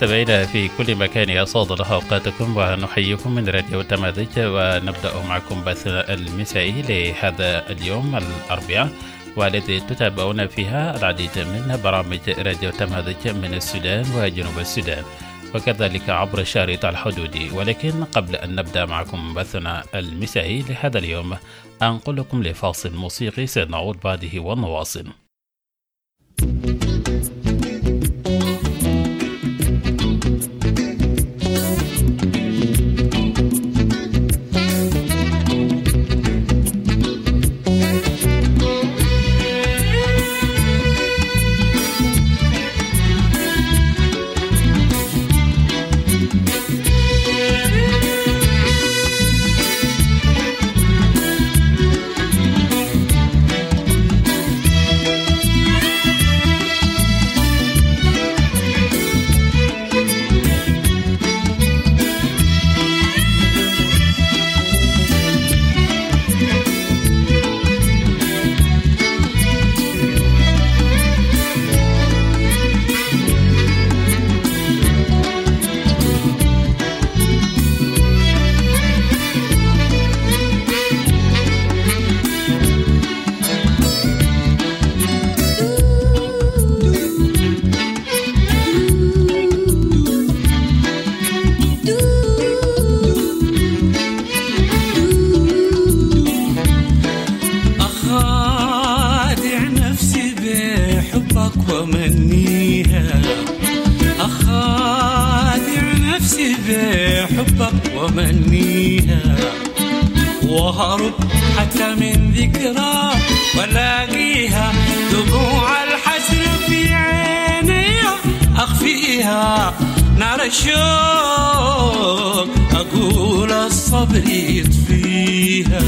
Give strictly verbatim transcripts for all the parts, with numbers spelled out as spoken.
مستمعينا في كل مكان يسعد الله أوقاتكم ونحييكم من راديو تمازيج، ونبدأ معكم بثنا المسائي لهذا اليوم الأربعاء، والذي تتابعون فيها العديد من برامج راديو تمازيج من السودان وجنوب السودان وكذلك عبر شارط الحدود. ولكن قبل أن نبدأ معكم بثنا المسائي لهذا اليوم أنقل لكم لفاصل موسيقي سنعود بعده ونواصل. وهرب حتى من ذكرى ولاقيها دموع الحسر في عيني أخفيها نار الشوق أقول الصبر يطفيها.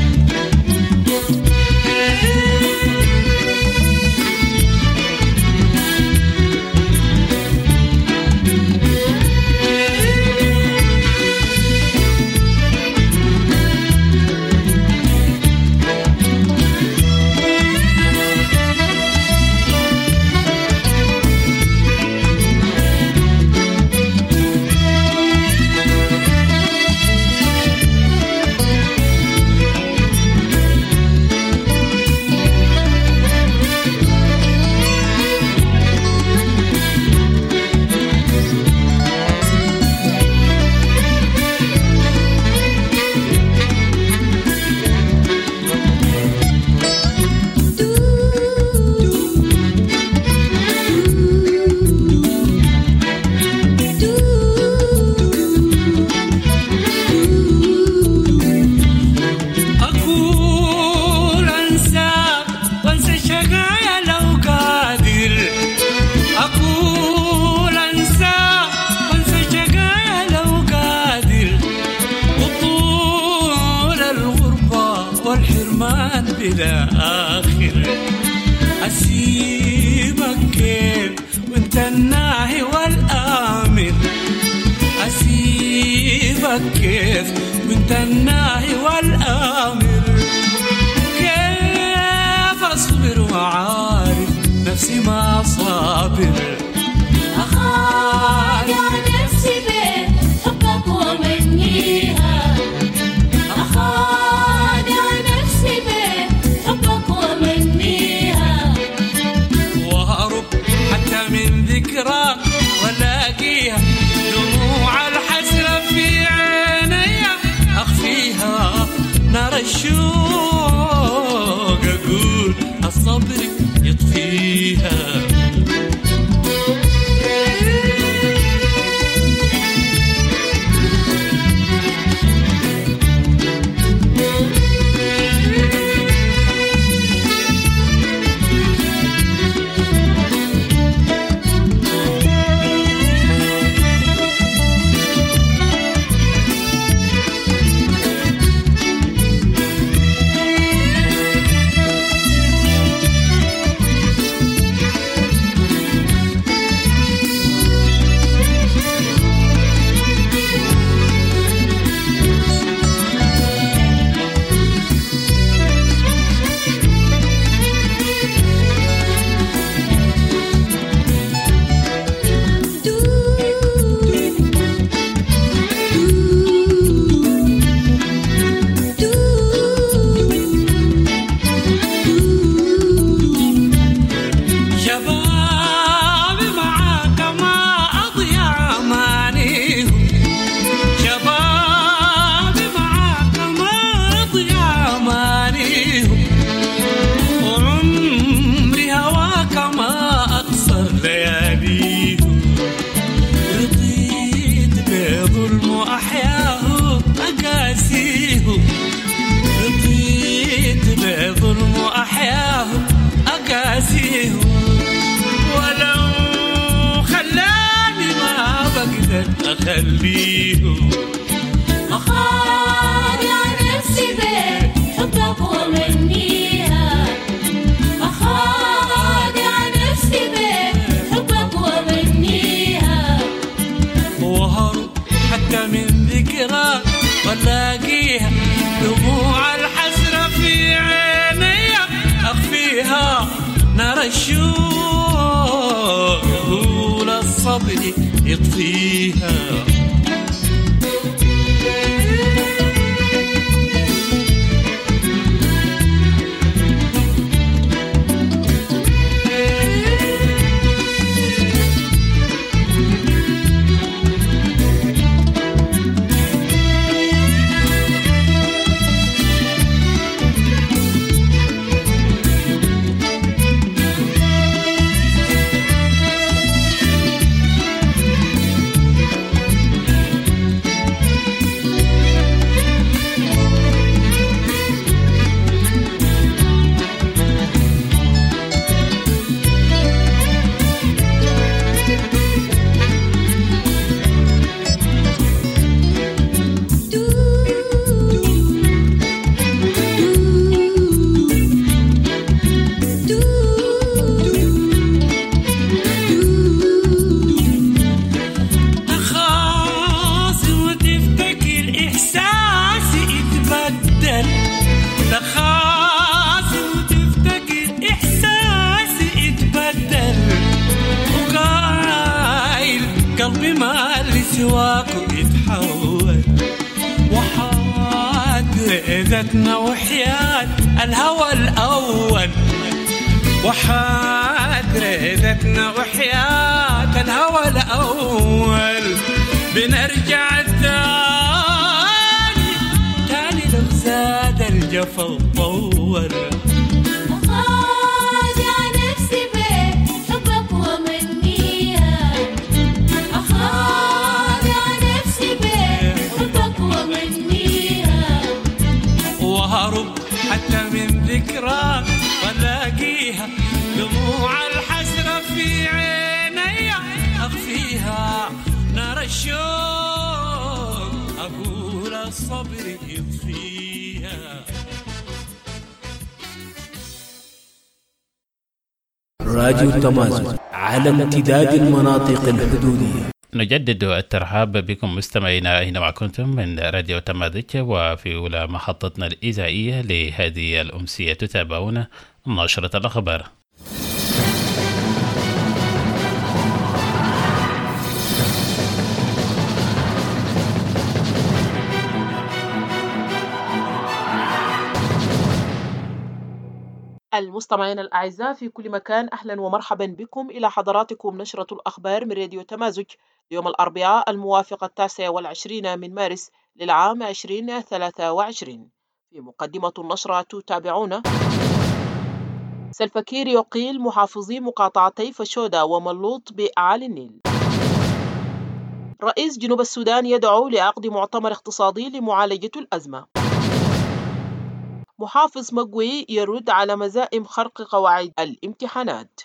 بلا آخر أسيبك كيف وانت الناهي والآمر، أسيبك كيف وانت الناهي والآمر، كيف أصبر وعارف نفسي ما صابر، أخاف يا نفسي بحبك ومنيها، أخاف يا نفسي بحبك ومنيها، وهرب حتى من ذكرى ولاقيها دموع الحسرة في عيني أخفيها نار الشوق أقول الصبر يطفيها. خليه أخادع نفسي بحبك ومنيها أخادع نفسي بحبك ومنيها وهرب حتى من ذكرى ولاقيها دموع الحسرة في عيني أخفيها نار الشوق طول الصبر يطفيها قلبي ما اللي سواكو يتحول وحادرتنا وحياة الهوى الأول وحادرتنا وحياة الهوى الأول بنرجع تاني تاني لو زاد الجفا وطول حتى من ذكرى ولاقيها دموع الحسرة في عيني أخفيها نار الشوق أقول الصبر يطفيها. راديو التمازن على امتداد المناطق الحدودية. نجدد الترحاب بكم مستمعينا أينما كنتم من راديو تمازج، وفي أولى محطتنا الإذاعية لهذه الأمسية تتابعون نشرة الأخبار. المستمعين الأعزاء في كل مكان، أهلا ومرحبا بكم إلى حضراتكم نشرة الأخبار من راديو تمازج يوم الأربعاء الموافق التاسع والعشرين من مارس للعام عشرين ثلاثة وعشرين. في مقدمة النشرة تتابعون: سلفاكير يقيل محافظي مقاطعتي فشودا وملوط بأعالي النيل. رئيس جنوب السودان يدعو لعقد مؤتمر اقتصادي لمعالجة الأزمة. محافظ مقوي يرد على مزائم خرق قواعد الامتحانات.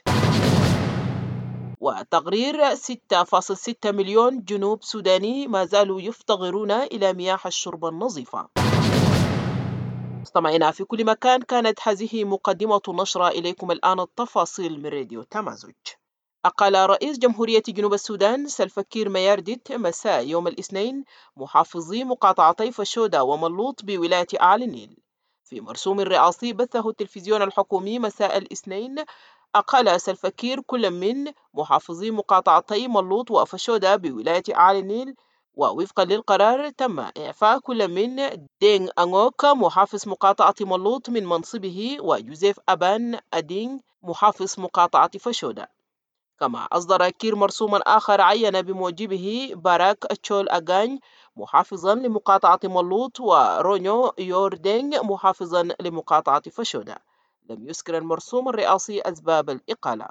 وتقرير ستة فاصلة ستة مليون جنوب سوداني ما زالوا يفتقرون إلى مياه الشرب النظيفة. مستمعينا في كل مكان، كانت هذه مقدمة النشرة. إليكم الآن التفاصيل من راديو تمازج. أقال رئيس جمهورية جنوب السودان سلفاكير ميارديت مساء يوم الاثنين محافظي مقاطعتي فشودا وملوط بولاية أعلى النيل. في مرسوم رئاسي بثه التلفزيون الحكومي مساء الاثنين، أقال سلفاكير كل من محافظي مقاطعتي ملوط وفشودا بولاية أعلى النيل، ووفقا للقرار تم إعفاء كل من دينغ أنغوك محافظ مقاطعة ملوط من منصبه، وجوزيف أبان أدينغ محافظ مقاطعة فشودا. كما أصدر كير مرسوما آخر عين بموجبه باراك أتشول أغاني محافظا لمقاطعة ملوط ورونيو يوردينغ محافظا لمقاطعة فشودا. لم يذكر المرسوم الرئاسي أسباب الإقالة.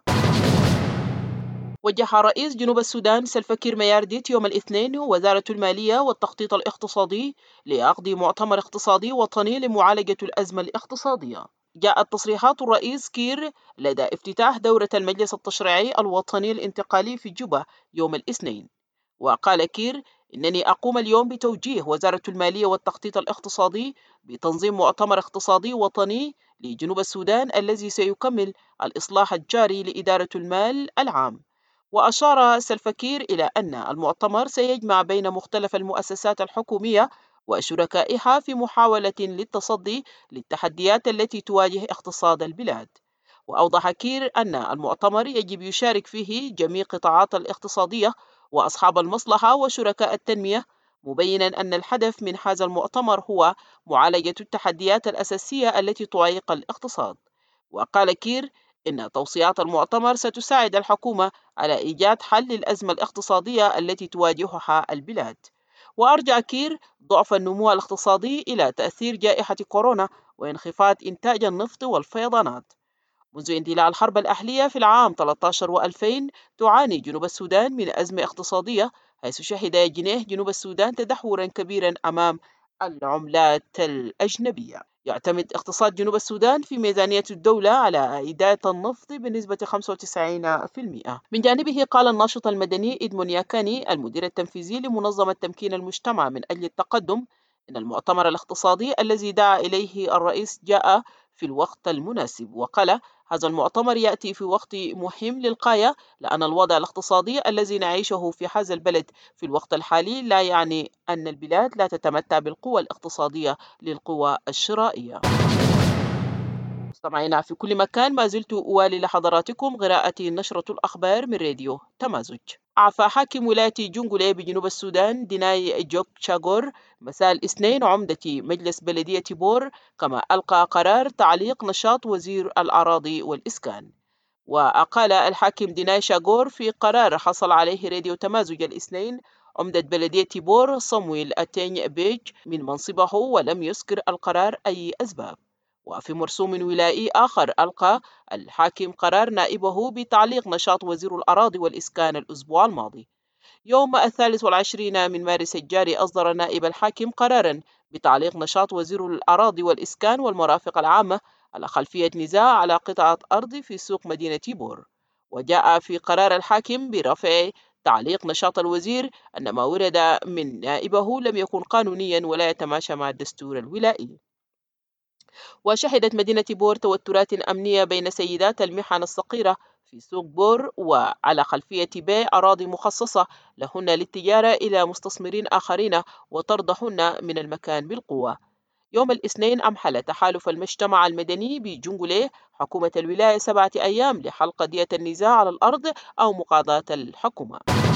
وجه رئيس جنوب السودان سلفاكير ميارديت يوم الاثنين وزارة المالية والتخطيط الاقتصادي لعقد مؤتمر اقتصادي وطني لمعالجة الأزمة الاقتصادية. جاءت تصريحات الرئيس كير لدى افتتاح دورة المجلس التشريعي الوطني الانتقالي في جوبا يوم الاثنين. وقال كير: إنني أقوم اليوم بتوجيه وزارة المالية والتخطيط الاقتصادي بتنظيم مؤتمر اقتصادي وطني لجنوب السودان الذي سيكمل الإصلاح الجاري لإدارة المال العام. وأشار سلفكير إلى أن المؤتمر سيجمع بين مختلف المؤسسات الحكومية وشركائها في محاولة للتصدي للتحديات التي تواجه اقتصاد البلاد. وأوضح كير أن المؤتمر يجب يشارك فيه جميع القطاعات الاقتصادية وأصحاب المصلحة وشركاء التنمية، مبينا أن الهدف من هذا المؤتمر هو معالجة التحديات الأساسية التي تعيق الاقتصاد. وقال كير إن توصيات المؤتمر ستساعد الحكومة على إيجاد حل للأزمة الاقتصادية التي تواجهها البلاد. وأرجع كير ضعف النمو الاقتصادي إلى تأثير جائحة كورونا وانخفاض إنتاج النفط والفيضانات. منذ اندلاع الحرب الأهلية في العام ثلاثة عشر وألفين تعاني جنوب السودان من أزمة اقتصادية، حيث شهد جنيه جنوب السودان تدهورا كبيرا أمام العملات الأجنبية. يعتمد اقتصاد جنوب السودان في ميزانية الدولة على عائدات النفط بنسبة خمسة وتسعين بالمئة. من جانبه قال الناشط المدني إدمون ياكاني المدير التنفيذي لمنظمة تمكين المجتمع من أجل التقدم إن المؤتمر الاقتصادي الذي دعا إليه الرئيس جاء في الوقت المناسب. وقال: هذا المؤتمر يأتي في وقت مهم للغاية، لأن الوضع الاقتصادي الذي نعيشه في هذا البلد في الوقت الحالي لا يعني أن البلاد لا تتمتع بالقوة الاقتصادية للقوى الشرائية. مستمعينا في كل مكان، ما زلت أوالي لحضراتكم قراءة نشرة الأخبار من راديو تمازج. أعفى حاكم ولاية جنجولي بجنوب السودان ديناي جوك شاغور مساء الاثنين عمدة مجلس بلدية بور، كما ألقى قرار تعليق نشاط وزير الأراضي والإسكان. وأقال الحاكم ديناي شاغور في قرار حصل عليه راديو تمازج الاثنين عمدة بلدية بور صمويل أتين بيج من منصبه، ولم يذكر القرار أي أسباب. وفي مرسوم ولائي آخر ألقى الحاكم قرار نائبه بتعليق نشاط وزير الأراضي والإسكان الأسبوع الماضي. يوم الثالث والعشرين من مارس الجاري أصدر نائب الحاكم قرارا بتعليق نشاط وزير الأراضي والإسكان والمرافق العامة على خلفية نزاع على قطعة أرض في سوق مدينة بور. وجاء في قرار الحاكم برفع تعليق نشاط الوزير أن ما ورد من نائبه لم يكن قانونيا ولا يتماشى مع الدستور الولائي. وشهدت مدينة بور توترات أمنية بين سيدات المحن الصغيرة في سوق بور وعلى خلفية بيع أراضي مخصصة لهن للتجارة إلى مستثمرين آخرين وطردهن من المكان بالقوة. يوم الاثنين أمحل تحالف المجتمع المدني بجنجولي حكومة الولاية سبعة أيام لحل قضية النزاع على الأرض أو مقاضاة الحكومة.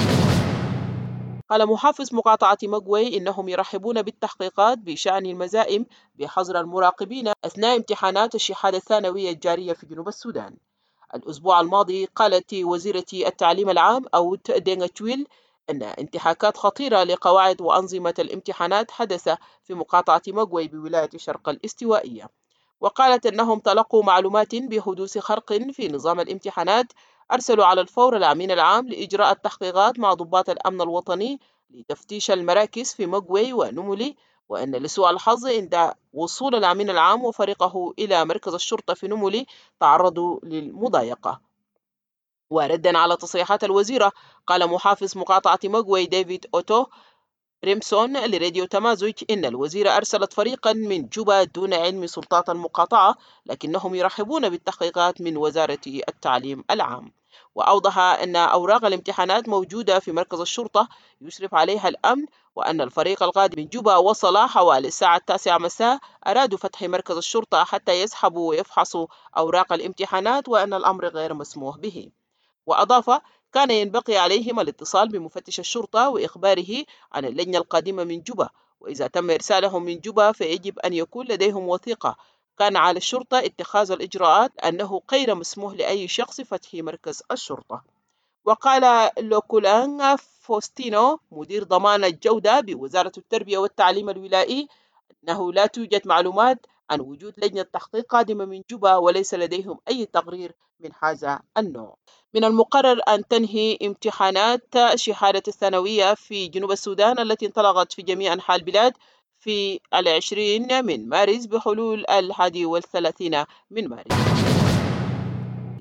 قال محافظ مقاطعة مقوي إنهم يرحبون بالتحقيقات بشأن المزائم بحظر المراقبين أثناء امتحانات الشهادة الثانوية الجارية في جنوب السودان. الأسبوع الماضي قالت وزيرة التعليم العام أوت دينغ تويل أن انتهاكات خطيرة لقواعد وأنظمة الامتحانات حدث في مقاطعة مقوي بولاية شرق الاستوائية. وقالت أنهم تلقوا معلومات بحدوث خرق في نظام الامتحانات، أرسلوا على الفور الأمين العام لإجراء التحقيقات مع ضباط الأمن الوطني لتفتيش المراكز في مقوي ونملي، وأن لسوء الحظ عند وصول الأمين العام وفريقه إلى مركز الشرطة في نملي تعرضوا للمضايقة. وردا على تصريحات الوزيرة قال محافظ مقاطعة مقوي ديفيد أوتو ريمسون لراديو تمازج إن الوزيرة أرسلت فريقا من جوبا دون علم سلطات المقاطعة، لكنهم يرحبون بالتحقيقات من وزارة التعليم العام. وأوضح أن أوراق الامتحانات موجودة في مركز الشرطة يشرف عليها الأمن، وأن الفريق القادم من جوبا وصل حوالي الساعة التاسعة مساء، أرادوا فتح مركز الشرطة حتى يسحبوا ويفحصوا أوراق الامتحانات، وأن الأمر غير مسموح به. وأضاف: كان ينبغي عليهم الاتصال بمفتش الشرطة وإخباره عن اللجنة القادمة من جوبا، وإذا تم إرسالهم من جوبا فيجب أن يكون لديهم وثيقة. كان على الشرطة اتخاذ الإجراءات أنه غير مسموح لأي شخص فتح مركز الشرطة. وقال لوكولان فوستينو مدير ضمان الجودة بوزارة التربية والتعليم الولائي أنه لا توجد معلومات عن وجود لجنة تحقيق قادمة من جوبا، وليس لديهم أي تقرير من هذا النوع. من المقرر أن تنهي امتحانات الشهادة الثانوية في جنوب السودان التي انطلقت في جميع أنحاء البلاد في العشرين من مارس بحلول الحادي والثلاثين من مارس.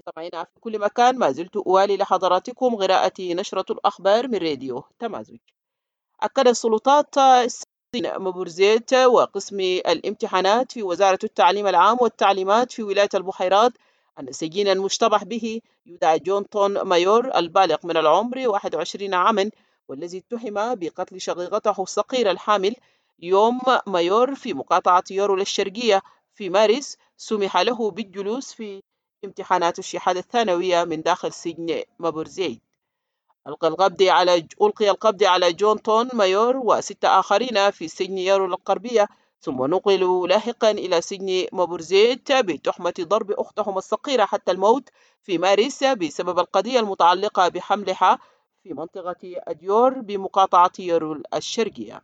مستمعينا في كل مكان، ما زلت أوالي لحضراتكم قراءة نشرة الأخبار من راديو تمازج. أكد السلطات السجن مبورزيت وقسم الامتحانات في وزارة التعليم العام والتعليمات في ولاية البحيرات أن السجين المشتبه به يدعى جونتون مايور البالغ من العمر واحد وعشرين عاما، والذي اتهم بقتل شقيقته الصغيرة الحامل يوم مايور في مقاطعة يورو الشرقية في مارس، سمح له بالجلوس في امتحانات الشهادة الثانوية من داخل سجن مبورزيت. ألقى القبض على ألقي القبض على جونتون مايور وستة آخرين في سجن يارو الغربية، ثم نقلوا لاحقا إلى سجن مبورزيت بتهمة ضرب أختهم الصغيرة حتى الموت في مارس بسبب القضية المتعلقة بحملها في منطقة أديور بمقاطعة يارو الشرقية.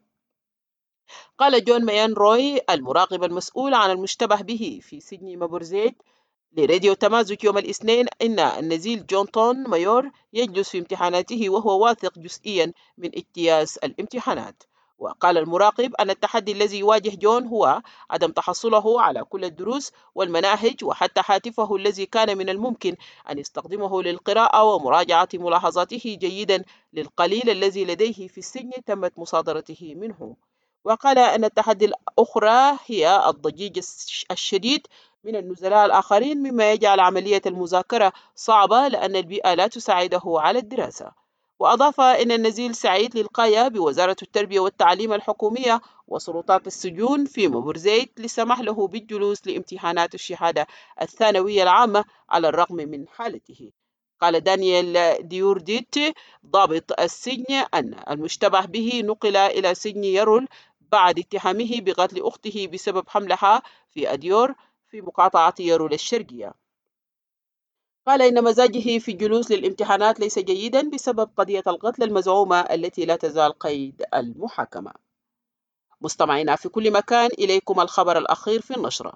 قال جون ميان روي المراقب المسؤول عن المشتبه به في سجن مبورزيت لراديو تمازج يوم الاثنين إن النزيل جونتون مايور يجلس في امتحاناته وهو واثق جزئيا من اجتياز الامتحانات. وقال المراقب أن التحدي الذي يواجه جون هو عدم تحصله على كل الدروس والمناهج، وحتى هاتفه الذي كان من الممكن أن يستخدمه للقراءة ومراجعة ملاحظاته جيدا للقليل الذي لديه في السجن تمت مصادرته منه. وقال أن التحدي الأخرى هي الضجيج الشديد من النزلاء الآخرين، مما يجعل عملية المذاكرة صعبة لأن البيئة لا تساعده على الدراسة. وأضاف أن النزيل سعيد للقاية بوزارة التربية والتعليم الحكومية وسلطات السجون في مبورزيت لسمح له بالجلوس لامتحانات الشهادة الثانوية العامة على الرغم من حالته. قال دانيال ديورديت ضابط السجن أن المشتبه به نقل إلى سجن يرول بعد اتهامه بقتل أخته بسبب حملها في أديور في مقاطعة يرول الشرقية. قال إن مزاجه في الجلوس للامتحانات ليس جيدا بسبب قضية القتل المزعومة التي لا تزال قيد المحاكمة. مستمعينا في كل مكان، إليكم الخبر الأخير في النشرة.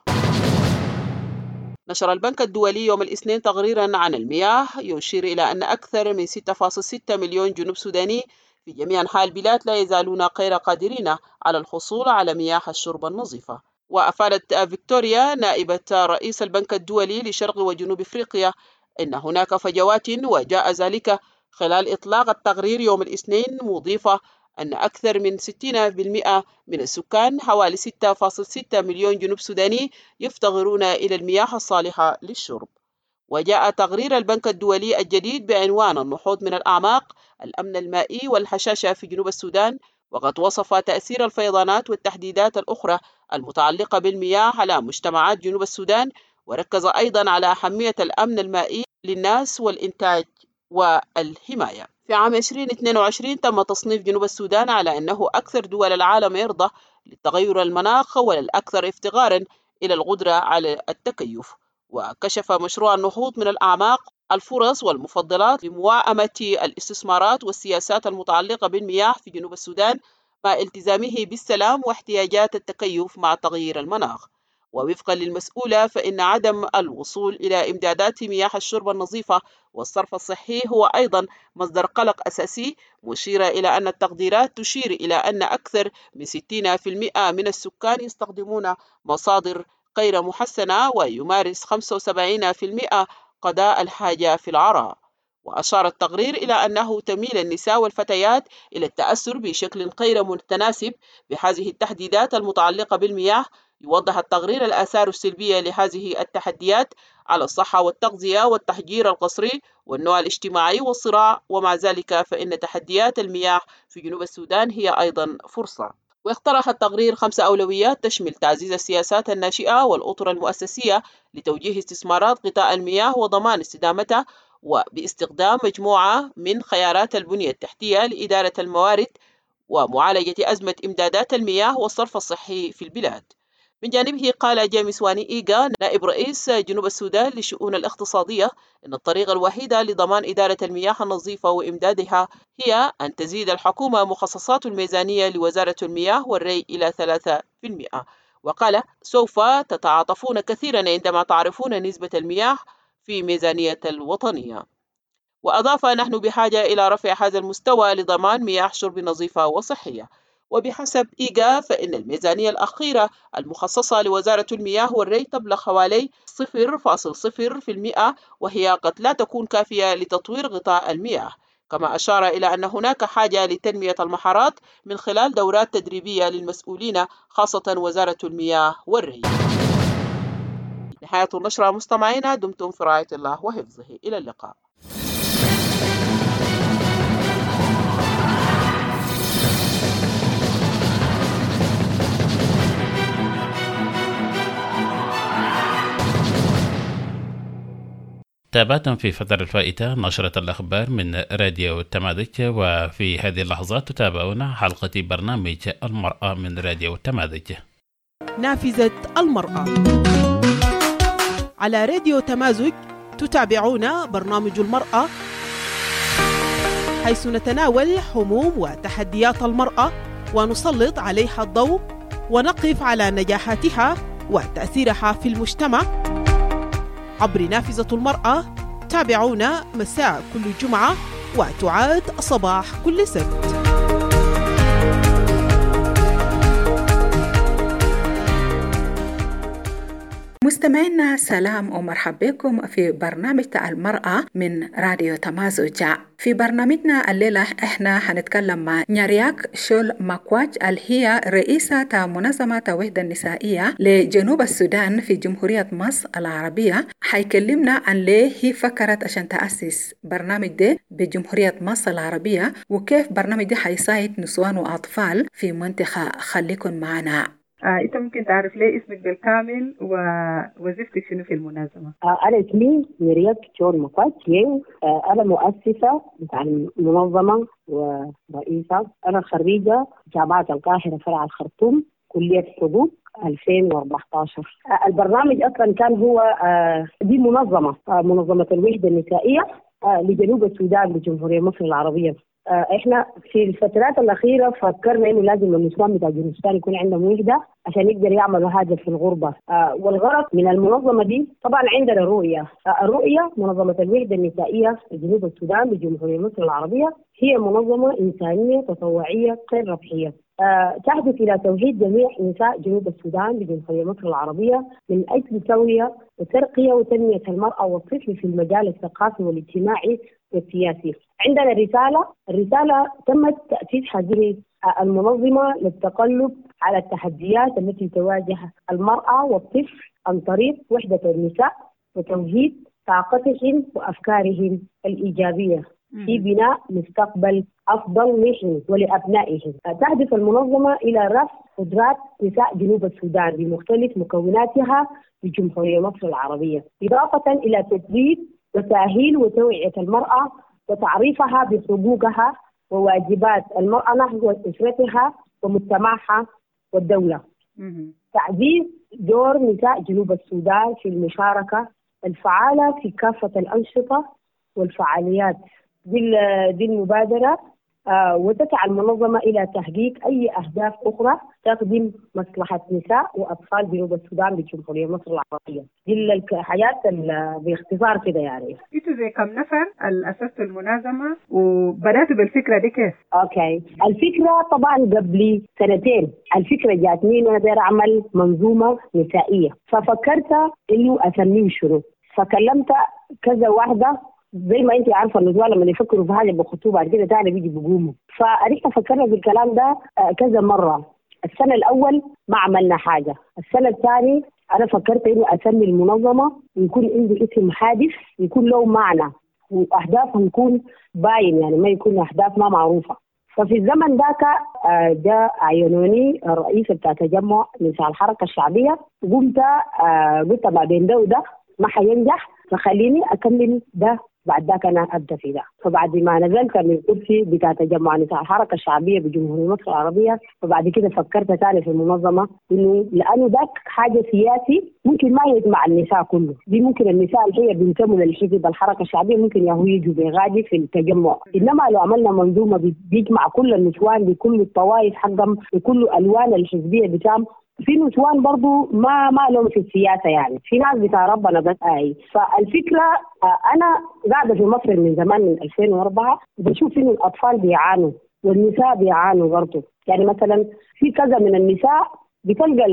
نشر البنك الدولي يوم الاثنين تقريرا عن المياه يشير إلى أن أكثر من ستة فاصلة ستة مليون جنوب سوداني في جميع أنحاء البلاد لا يزالون غير قادرين على الحصول على مياه الشرب النظيفة. وأفادت فيكتوريا نائبة رئيس البنك الدولي لشرق وجنوب أفريقيا إن هناك فجوات، وجاء ذلك خلال إطلاق التقرير يوم الاثنين، مضيفة أن أكثر من ستين بالمئة من السكان حوالي ستة فاصلة ستة مليون جنوب سوداني يفتقرون إلى المياه الصالحة للشرب. وجاء تقرير البنك الدولي الجديد بعنوان النهوض من الأعماق، الأمن المائي والحشاشة في جنوب السودان، وقد وصف تأثير الفيضانات والتحديدات الأخرى المتعلقة بالمياه على مجتمعات جنوب السودان، وركز أيضا على أهمية الأمن المائي للناس والإنتاج والحماية. في عام ألفين واثنين وعشرين تم تصنيف جنوب السودان على أنه أكثر دول العالم عرضة للتغير المناخ والأكثر افتقارا إلى القدرة على التكيف. وكشف مشروع النهوض من الأعماق الفرص والمفضلات لمواءمة الاستثمارات والسياسات المتعلقة بالمياه في جنوب السودان مع التزامه بالسلام واحتياجات التكيف مع تغيير المناخ. ووفقا للمسؤولة فإن عدم الوصول إلى إمدادات مياه الشرب النظيفة والصرف الصحي هو أيضا مصدر قلق أساسي، مشيرة إلى أن التقديرات تشير إلى أن أكثر من ستين بالمئة من السكان يستخدمون مصادر غير محسنة، ويمارس خمسة وسبعين بالمئة قضاء الحاجة في العراء. وأشار التقرير إلى أنه تميل النساء والفتيات إلى التأثر بشكل غير متناسب بهذه التحديدات المتعلقة بالمياه. يوضح التقرير الآثار السلبية لهذه التحديات على الصحة والتغذية والتهجير القسري والنوع الاجتماعي والصراع، ومع ذلك فإن تحديات المياه في جنوب السودان هي أيضا فرصة. واقترح التقرير خمس أولويات تشمل تعزيز السياسات الناشئة والأطر المؤسسية لتوجيه استثمارات قطاع المياه وضمان استدامته، وباستخدام مجموعة من خيارات البنية التحتية لإدارة الموارد ومعالجة أزمة إمدادات المياه والصرف الصحي في البلاد. من جانبه قال جيمس واني إيغا نائب رئيس جنوب السودان للشؤون الاقتصادية إن الطريقة الوحيدة لضمان إدارة المياه النظيفة وإمدادها هي أن تزيد الحكومة مخصصات الميزانية لوزارة المياه والري إلى ثلاثة بالمئة. وقال سوف تتعاطفون كثيرا عندما تعرفون نسبة المياه في ميزانية الوطنية. وأضاف نحن بحاجة إلى رفع هذا المستوى لضمان مياه شرب نظيفة وصحية. وبحسب إيجا فإن الميزانية الأخيرة المخصصة لوزارة المياه والري تبلغ حوالي صفر فاصل صفر بالمئة، وهي قد لا تكون كافية لتطوير غطاء المياه. كما أشار إلى أن هناك حاجة لتنمية المحارات من خلال دورات تدريبية للمسؤولين خاصة وزارة المياه والري. نهاية النشرة مستمعينا، دمتم في رعاية الله وحفظه، إلى اللقاء. تابعتم في فترة الفائتة نشرة الأخبار من راديو التماذج، وفي هذه اللحظات تتابعون حلقة برنامج المرأة من راديو التماذج. نافذة المرأة على راديو تمازج، تتابعون برنامج المرأة، حيث نتناول هموم وتحديات المرأة ونسلط عليها الضوء ونقف على نجاحاتها وتأثيرها في المجتمع عبر نافذة المرأة. تابعونا مساء كل جمعة وتعاد صباح كل سبت. مستمعينا سلام ومرحبا بكم في برنامج المرأة من راديو تمازج. في برنامجنا الليلة احنا هنتكلم مع نيارياك شول ماكواج اللي هي رئيسة منظمة وحدة النسائية لجنوب السودان في جمهورية مصر العربية. حيكلمنا عن ليه هي فكرت عشان تأسس برنامج ده بجمهورية مصر العربية، وكيف برنامج ده حيساعد نسوان وأطفال في منطقة. خليكن معنا. آه، أنت ممكن تعرف ليه اسمك بالكامل ووظيفتك شنو في المنظمة؟ آه، أنا اسمي نيارياك شول ماكواج. آه، أنا مؤسسة بتاع المنظمة ورئيسة. أنا خريجة جامعة القاهرة فرع الخرطوم كلية حقوق ألفين وأربعة عشر. آه، البرنامج أصلا كان هو آه، دي منظمة آه، منظمة الوحدة النسائية آه، لجنوب السودان بجمهورية مصر العربية. احنا في الفترات الاخيره فكرنا انه لازم النسوان بتاع جنوب السودان يكون عندهم وحده عشان يقدر يعملوا حاجه في الغربه. آه والغرض من المنظمه دي طبعا عندنا رؤيه. آه الرؤيه منظمه الوحده النسائيه لجنوب السودان بجمهوريه مصر العربيه هي منظمه انسانيه تطوعيه غير ربحيه آه تهدف الى توحيد جميع نساء جنوب السودان بجمهوريه مصر العربيه من اجل توعيه وترقيه وتنميه المراه والطفل في المجال الثقافي والاجتماعي والسياسي. عندنا رسالة الرسالة تمت تأسيس هذه المنظمة للتقلب على التحديات التي تواجه المرأة والطفل عن طريق وحدة النساء وتوحيد طاقتهم وأفكارهم الإيجابية في بناء مستقبل أفضل لهم ولأبنائهم. تهدف المنظمة إلى رفع قدرات نساء جنوب السودان بمختلف مكوناتها في جمهورية مصر العربية، إضافة إلى تدريب وتأهيل وتوعية المرأة وتعريفها بحقوقها وواجبات المرأة نحو أسرتها ومجتمعها والدولة. تعزيز دور نساء جنوب السودان في المشاركة الفعالة في كافة الأنشطة والفعاليات. دي, دي المبادرة آه وتسعى المنظمة إلى تحقيق أي أهداف أخرى تخدم مصلحة نساء وأطفال جنوب السودان بجمهورية مصر العربية. دي الحياة باختصار كده يعني. انتوا زي كم نفر أسستوا المنظمة وبدأتوا بالفكرة دي كيف؟ أوكي، الفكرة طبعا قبل سنتين الفكرة جاتني أنا داير أعمل منظومة نسائية، ففكرت إنه أسميه شنو، فكلمت كذا واحدة. زي ما انت عارفه النسوان لما يفكروا في حاجه بخطوبه بعد كده تاني بيجي بيقوموا، فعرفنا فكرنا بالكلام ده كذا مره. السنه الاول ما عملنا حاجه، السنه الثانيه انا فكرت انه اسمي المنظمه ويكون عنده اسم هادف يكون له معنى واهدافه يكون باين، يعني ما يكون اهداف ما معروفه. ففي الزمن ذاك جاء عينوني الرئيس بتاع تجمع نساء الحركه الشعبيه، قمت قلت ما بين ده وده ما حينجح، فخليني اكمل ده بعد ذاك أنا أبدأ في ده. فبعد ما نزلت من الكرسي بتاع تجمع نساء الحركة الشعبية بجمهورية مصر العربية، فبعد كده فكرت ثاني في المنظمة إنه لأنه ذاك حاجة سياسي ممكن ما يجمع النساء كله، دي ممكن النساء اللي هي بينتموا للحزب الحركة الشعبية ممكن يهو يجوا بغادي في التجمع، إنما لو عملنا منظومة بيجمع كل النسوان بكل الطوائف حقهم بكل ألوان الحزبية بتاعهم. في نسوان برضو ما ما لهم في السياسة، يعني في ناس بتاع ربنا بس آي. فالفكرة أنا قاعدة في مصر من زمان من ألفين وأربعة بشوف إنه الأطفال بيعانوا والنساء بيعانوا برضه. يعني مثلا في كذا من النساء بتلقى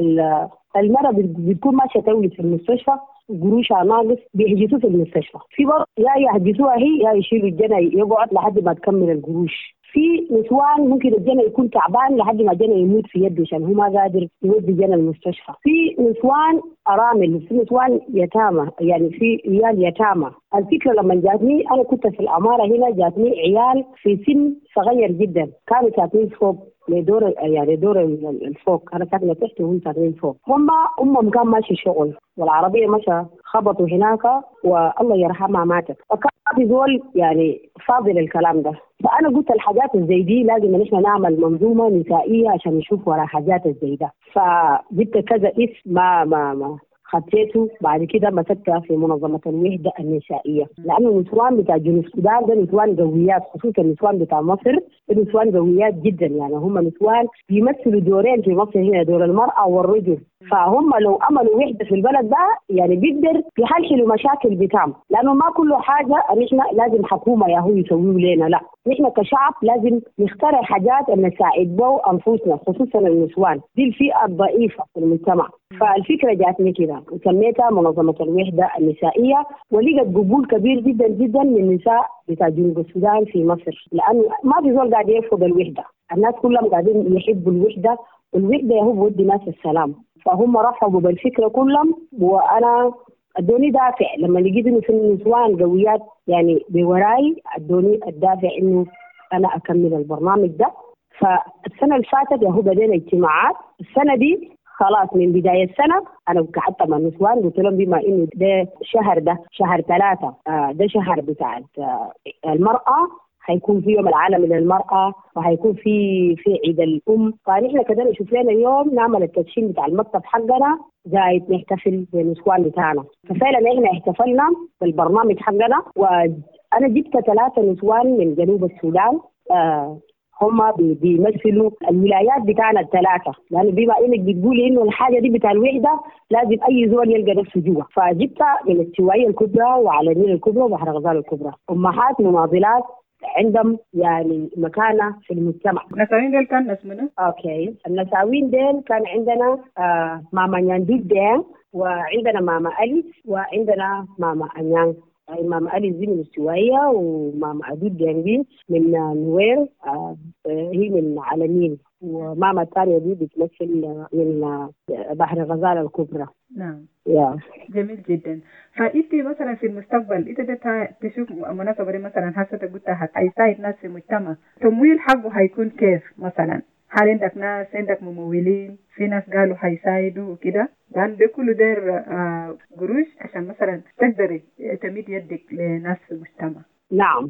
المرأة بتكون ماشية تولد في المستشفى قروشها ناقص بيحجزوه في المستشفى. في برضه يا يحجزوها هي يا يشيلوا الجنة يقعد لحد ما تكمل القروش. في نسوان ممكن الجنة يكون تعبان لحد ما الجنة يموت في يده عشان هو ما قادر يودي الجنة المستشفى. في نسوان أرامل، في نسوان يتامى، يعني في عيال يتامى. الفكرة لما جاتني أنا كنت في الأمارة هنا جاتني عيال في سن صغير جدا كانوا ساكنين فوق لدور يعني دور الفوق، أنا ساكنة تحت وهم ساكنين فوق. هم أمهم كان ماشي شغل والعربية مشى خبطوا هناك والله يرحمها ماتت، فكان في زول يعني فاضل الكلام ده. فأنا قلت الحاجات الزي دي لازم نحن نعمل منظومة نسائية عشان نشوف وراء حاجات الزي ده. فجبت كذا اسم ما ما ما خطيته، بعد كده مسكتها في منظمة الوحدة النسائية، لأنه النسوان بتاع جنوب السودان ده نسوان قويات، خصوصا النسوان بتاع مصر نسوان قويات جدا. يعني هم نسوان بيمثلوا دورين في مصر هنا، دور المرأة والرجل. فهم لو عملوا وحدة في البلد ده يعني بيقدر يحلحلوا مشاكل بتاعهم، لأنه ما كل حاجة نحن لازم حكومة ياهو يسويه لنا، لا نحن كشعب لازم نخترع حاجات أن نساعد بو أنفسنا، خصوصا النسوان دي الفئة الضعيفة في المجتمع. فالفكرة جاتني كده وسميتها منظمة الوحدة النسائية، ولقت قبول كبير جدا جدا من النساء بتاع جنوب السودان في مصر، لأنه ما في زول قاعد يرفض الوحدة، الناس كلهم قاعدين يحبوا الوحدة، والوحدة ياهو بودي ناس السلام. فهم رحبوا بالفكرة كلهم، وأنا ادوني دافع لما لقيت انه في النسوان قويات يعني بوراي، ادوني الدافع انه انا اكمل البرنامج ده. فالسنه اللي فاتت ياهو بدينا اجتماعات، السنه دي خلاص من بدايه السنه انا قعدت مع النسوان قلت لهم بما انه ده شهر ده شهر ثلاثه آه ده شهر بتاع آه المراه، هيكون في يوم العالمي للمرأة وهيكون في في عيد الأم، فنحن كده نشوف لنا يوم نعمل التدشين بتاع المكتب حقنا زايد نحتفل بالنسوان بتاعنا. ففعلا احنا احتفلنا بالبرنامج حقنا، وأنا جبت ثلاثة نسوان من جنوب السودان آه هم بيمثلوا الولايات بتاعنا الثلاثة، لأنه بما إنك بتقولي إنه الحاجة دي بتاع الوحدة لازم أي زول يلقى نفسه جوا، فجبتها من السواية الكبرى وعلى النيل الكبرى وبحر غزال الكبرى، أمهات مناضلات عندهم يعني مكانة في المجتمع. النساوين ديل كان اسمنا؟ اوكي، النساوين ديل كان عندنا آه ماما نياندود ديان، وعندنا ماما أليس، وعندنا ماما أنيان. ماما أليس دي من السواية، وماما أدود ديان دي من نوير آه هي من عالمين، وماما الثانية دي بتمثل من بحر غزال الكبرى. نعم. يا جميل جدا. فأنت مثلا في المستقبل أنت تشوف مناسبة دي مثلا هسه قلتها هيساعد ناس في المجتمع، تمويل حقه هيكون كيف مثلا؟ هل عندك ناس عندك ممولين؟ في ناس قالوا هيساعدوا وكده، قال ده كله داير آه قروش عشان مثلا تقدري تمد يدك لناس في المجتمع. نعم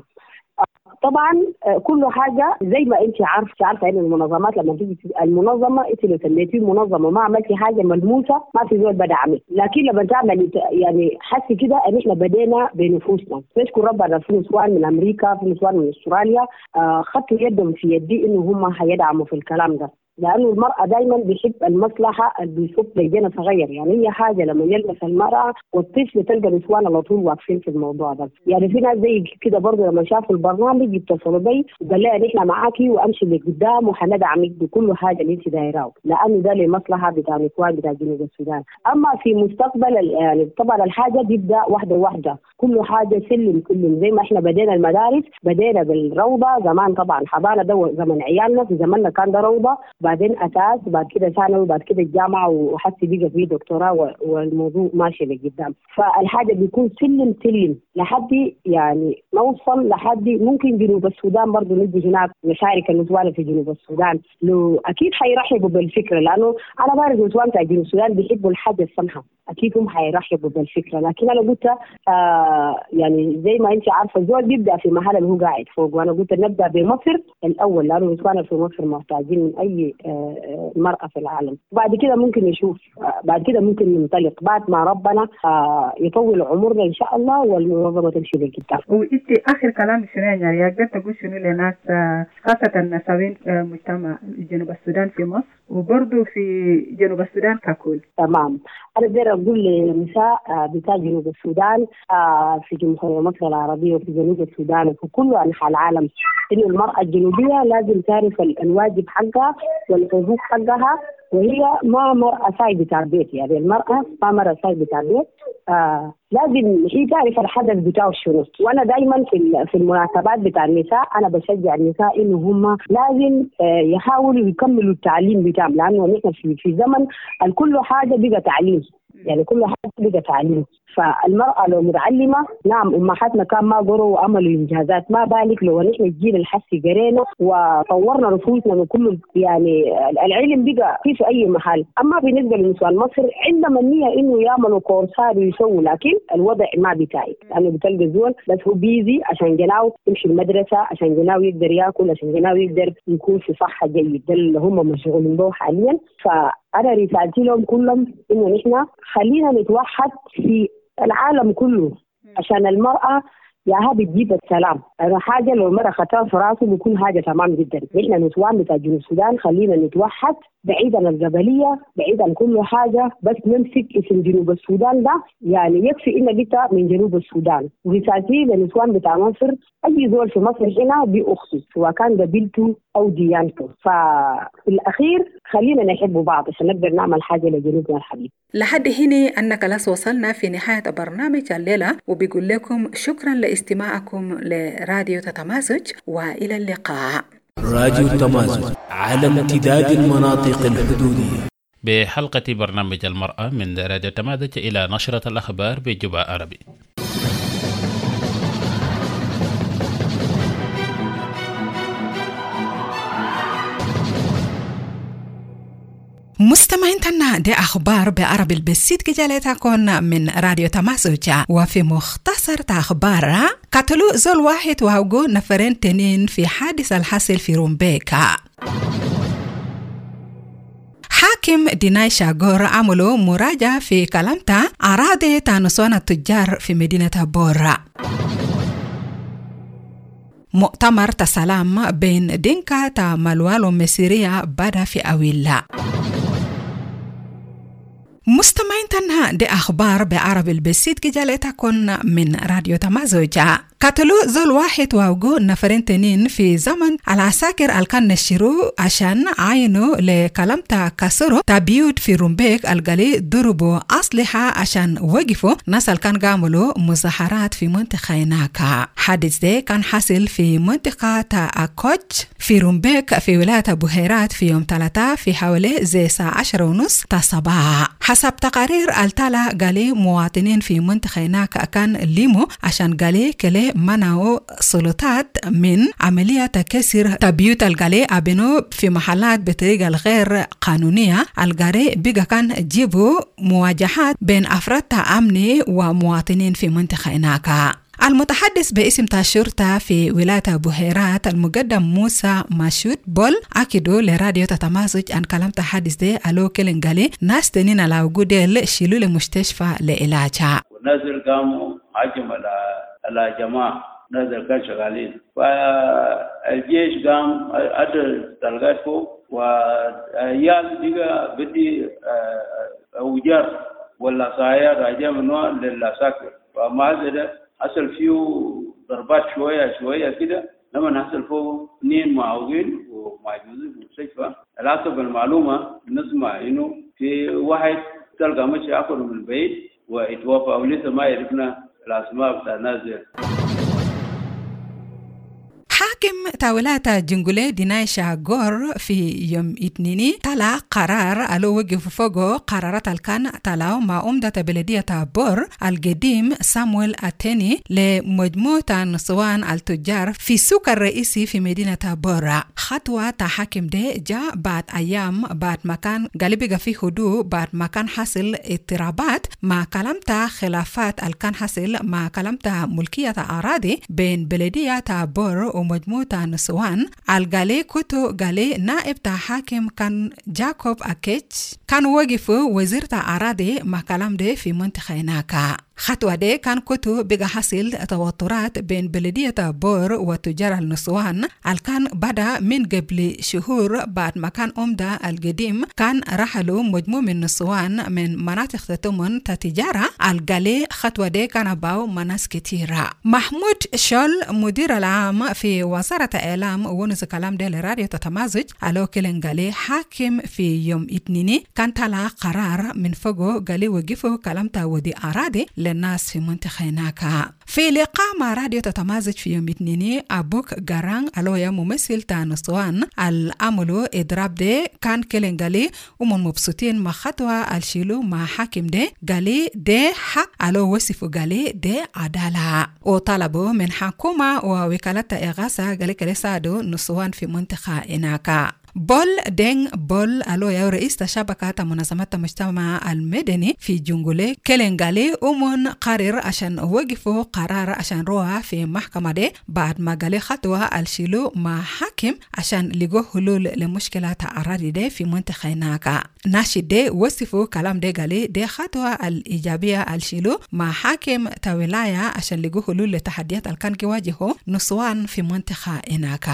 طبعا كل حاجه زي ما انت عارفه عارفه ان المنظمات لما تيجي المنظمه انت لو سميتي منظمه ما عملتي حاجه ملموسه ما في زول بدعمك، لكن لما تعملي يعني حسي كده ان احنا بدينا بنفوسنا. نشكر ربنا في نسوان من امريكا، في نسوان من استراليا آه خطوا يدهم في يدي انه هم هيدعموا في الكلام ده، لأنه المرأة دايما بيحب المصلحة اللي بيصب لجنة صغير. يعني هي حاجة لما يلمس المرأة والطفل تلقى نسوان على طول واقفين في الموضوع ده. يعني في ناس زي كده برضه لما شافوا البرنامج يتصلوا بي وقال لي نحن معاكي وامشي لقدام وحندعمك بكل حاجة اللي انت دايراه، لأنه ده لمصلحة بتاع نسوان بتاع جنوب السودان. أما في مستقبل يعني طبعا الحاجة بيبدأ واحدة واحدة، كل حاجة سلم كلهم. زي ما احنا بدينا المدارس بدينا بالروضة زمان، طبعا حضانة ده زمن عيالنا، في زماننا كان ده روضة، بعدين أساس، بعد كده ثانوي، بعد كده الجامعة، وحتى بيجي فيه دكتوراه والموضوع ماشي لقدام. فالحاجة بيكون سلم سلم لحد يعني نوصل لحد ممكن جنوب السودان برضو نجي هناك نشارك النسوان في جنوب السودان، لو أكيد حيرحبوا بالفكرة، لأنه أنا بعرف نسوان في جنوب السودان بيحبوا الحاجة السمحة، أكيد هم حيرحبوا بالفكرة. لكن أنا قلت آه يعني زي ما أنت عارفة الزول بيبدأ في محل اللي هو قاعد فوق، وأنا قلت نبدأ بمصر الأول، لأنه نسوان في مصر محتاجين من أي آه مرأة في العالم. بعد كده ممكن نشوف آه بعد كده ممكن ننطلق بعد ما ربنا آه يطول عمرنا إن شاء الله والمنظمة تمشي بالكتاب. وإنت آخر كلام شنو يعني؟ يقدر تقول شنو لناس خاصة النساوين مجتمع جنوب السودان في مصر؟ وبرضه في جنوب السودان ككل. تمام. أنا بدي أقول للنساء بتاع جنوب السودان في جمهورية مصر العربية وفي جنوب السودان وفي كل أنحاء العالم إن المرأة الجنوبية لازم تعرف الواجب حقها والحقوق حقها، وهي ما مرأة ساي بتاع البيت. يعني المرأة ما مرأة ساي بتاع البيت، آه لازم هي تعرف الحدث بتاعه شنو. وانا دائما في في المناسبات بتاع النساء انا بشجع النساء انه هم لازم آه يحاولوا يكملوا التعليم بتاعهم، لانه نحن في في زمن كل حاجه بقى تعليم، يعني كل حاجه بقى تعليم. فالمرأة لو متعلمة، نعم أمهاتنا كان ما قروا وعملوا إنجازات، ما بالك لو نحن الجيل الحسي قرينا وطورنا نفوسنا من كل، يعني العلم بقى في في أي محل. أما بالنسبة لنسوان مصر عندما النية إنه يعملوا كورسات ويسووا، لكن الوضع ما بتاعي، لأنه بتلقى الزول بس هو بيزي عشان جناو يمشي المدرسة، عشان جناو يقدر يأكل، عشان جناو يقدر يكون في صحة جيد، ده اللي هم مشغولين به حاليا. فأنا رسالتي لهم كلهم إنه نحن خلينا نتوحد في العالم كله، عشان المرأة ياها بتجيب السلام. أنا حاجة لو المرأة خدتها في راسه بيكون حاجة تمام جدا. نحن نسوان بتاع جنوب السودان خلينا نتوحد بعيد عن القبلية، بعيد عن كل حاجة، بس نمسك اسم جنوب السودان ده. يعني يكفي إن بيت من جنوب السودان. ورسالتي للنسوان بتاع مصر، أي زول في مصر هنا بأخته سواء كان قبيلته أو ديانته. ففي الأخير خلينا نحب بعض عشان نقدر نعمل حاجة لجنوبنا الحبيب. لحد هنا أنك لس وصلنا في نهاية برنامج الليلة، وبيقول لكم شكرا لاستماعكم لراديو تتمازج، وإلى اللقاء. راديو تمازج على امتداد المناطق الحدودية. بحلقة برنامج المرأة من راديو تمازج إلى نشرة الأخبار بجباء عربي. مستمعين تنا دي أخبار بعربي البسيط كجالتكم من راديو تمازج. وفي مختصر أخبار، قتلوا زول واحد وهوجو نفرين تنين في حادث الحاصل في رومبيكا. حاكم ديناي شاغور عملوا مراجعة في كلامتا أراضي تانسون التجار في مدينة بورا. مؤتمر تسلام بين دينكا تا ملوالو مسيرية بدا في أويلا. مستمعين تنها دي أخبار بعربي البسيط كجالتكم من راديو تمازج. قتلوا زول واحد ووقو نفرين تنين في زمن العساكر الكان نشروا عشان عينوا لكلامتا كسروا تبيوت في رومبيك القلي ضربوا أسلحة عشان وقفوا ناس الكان قاملوا مظاهرات في منطقة هناك. حادث ده كان حاصل في منطقة أكوتش في رومبيك في ولاية بوهيرات في يوم ثلاثة في حوالي زي الساعة عشرة ونص تصباح. حسب تقارير التالا قالي مواطنين في منطقة هناك كان ليمو عشان قالي كلي منعوا سلطات من عملية كسر تبيوت القالي أبنو في محلات بطريقة الغير قانونية. القاري بيقى كان جيبوا مواجهات بين أفراد أمني ومواطنين في منطقة هناك. المتحدث باسم الشرطة في ولاية بوهيرات المقدم موسى ماشود بول أكدوا لراديو تتمازج أن كلام تحدث ده ألو كلنجالي ناس تنين على وجود شيلوا لمستشفى لعلاجها. ونزل قاموا هجم على على جماعة نزل كان شغالين، والجيش قام أدى تلقات فوق ويال ديجا بدي أوجار ولا صاير راجع منه للعساكر. فما هذا حصل فيه ضربات شوية شوية كده، لما حصل فيه اثنين معوقين ومعجوزين في المستشفى. على حسب المعلومة نسمع إنه في واحد تلقى مشي أخر من البيت ويتوفى، ولسه ما يعرفنا الأسماء بتاع الناس دي. حاكم تاولاتا جنجولي ديناي شاغور في يوم اثنين تلا قرار ألو وقف فوقه قرارات الكان تلاو مع أمدة بلدية بور القديم سامويل أتيني لمجموعة نسوان التجار في سوق الرئيسي في مدينة بورا. خطوة تحاكم دي جاء بعد أيام بعد ما كان غالبا في هدوء بعد ما كان حاصل اضطرابات مع كلامتا خلافات الكان حاصل مع كلامتا ملكية أراضي بين بلدية بور ومجموعة نسوان. الغالي كوتو غالي نائب حاكم كان جاكوب أكيتش كان وقف وزير أراضي مع كلام دي في منطقة هناك. خطوة دي كان كتو بقى حصل توترات بين بلدية بور وتجار النسوان اللي كان بدأ من قبل شهور بعد ما كان أمدا القديم كان رحلوا مجموعة من النسوان من مناطق تتمن تتجارة القالي خطوة دي كان باو مناس كتيرة. محمود شول مدير العام في وزارة إعلام ونس كلام دي لراديو تتمازج على كلن قالي حاكم في يوم اثنين كان طلع قرار من فوقه قالي وقفوا كلام تاودي أرادي للناس في منطقة هناك. في لقاء مع راديو تتمازج في يوم اثنين أبوك غران ألويا ممثل تا نسوان العملو إضراب دي كان كلن قالي ومن مبسوطين ما خطوة الشيلو مع حاكم دي قالي دي حق ألو وصفو قالي دي عدالة وطلبوا من حكومة ووكالة إغاثة قالي كالي ساعدوا نسوان في منطقة هناك. بول دين بول ألو يا رئيس شبكة منظمات المجتمع المدني في جنجولي كلنغالي أمون قرر عشان وقفوا قرار عشان روح في محكمة دي بعد ما قالي خطوة الشيلو مع حاكم عشان لقوا حلول لمشكلة أراضي دي في منطقة هناك. ناشد دي وصفوا كلام دي قالي دي خطوة الإيجابية الشيلو مع حاكم تاولايا عشان لقوا حلول لتحديات اللي كان كيواجهوا نسوان في منطقة هناك.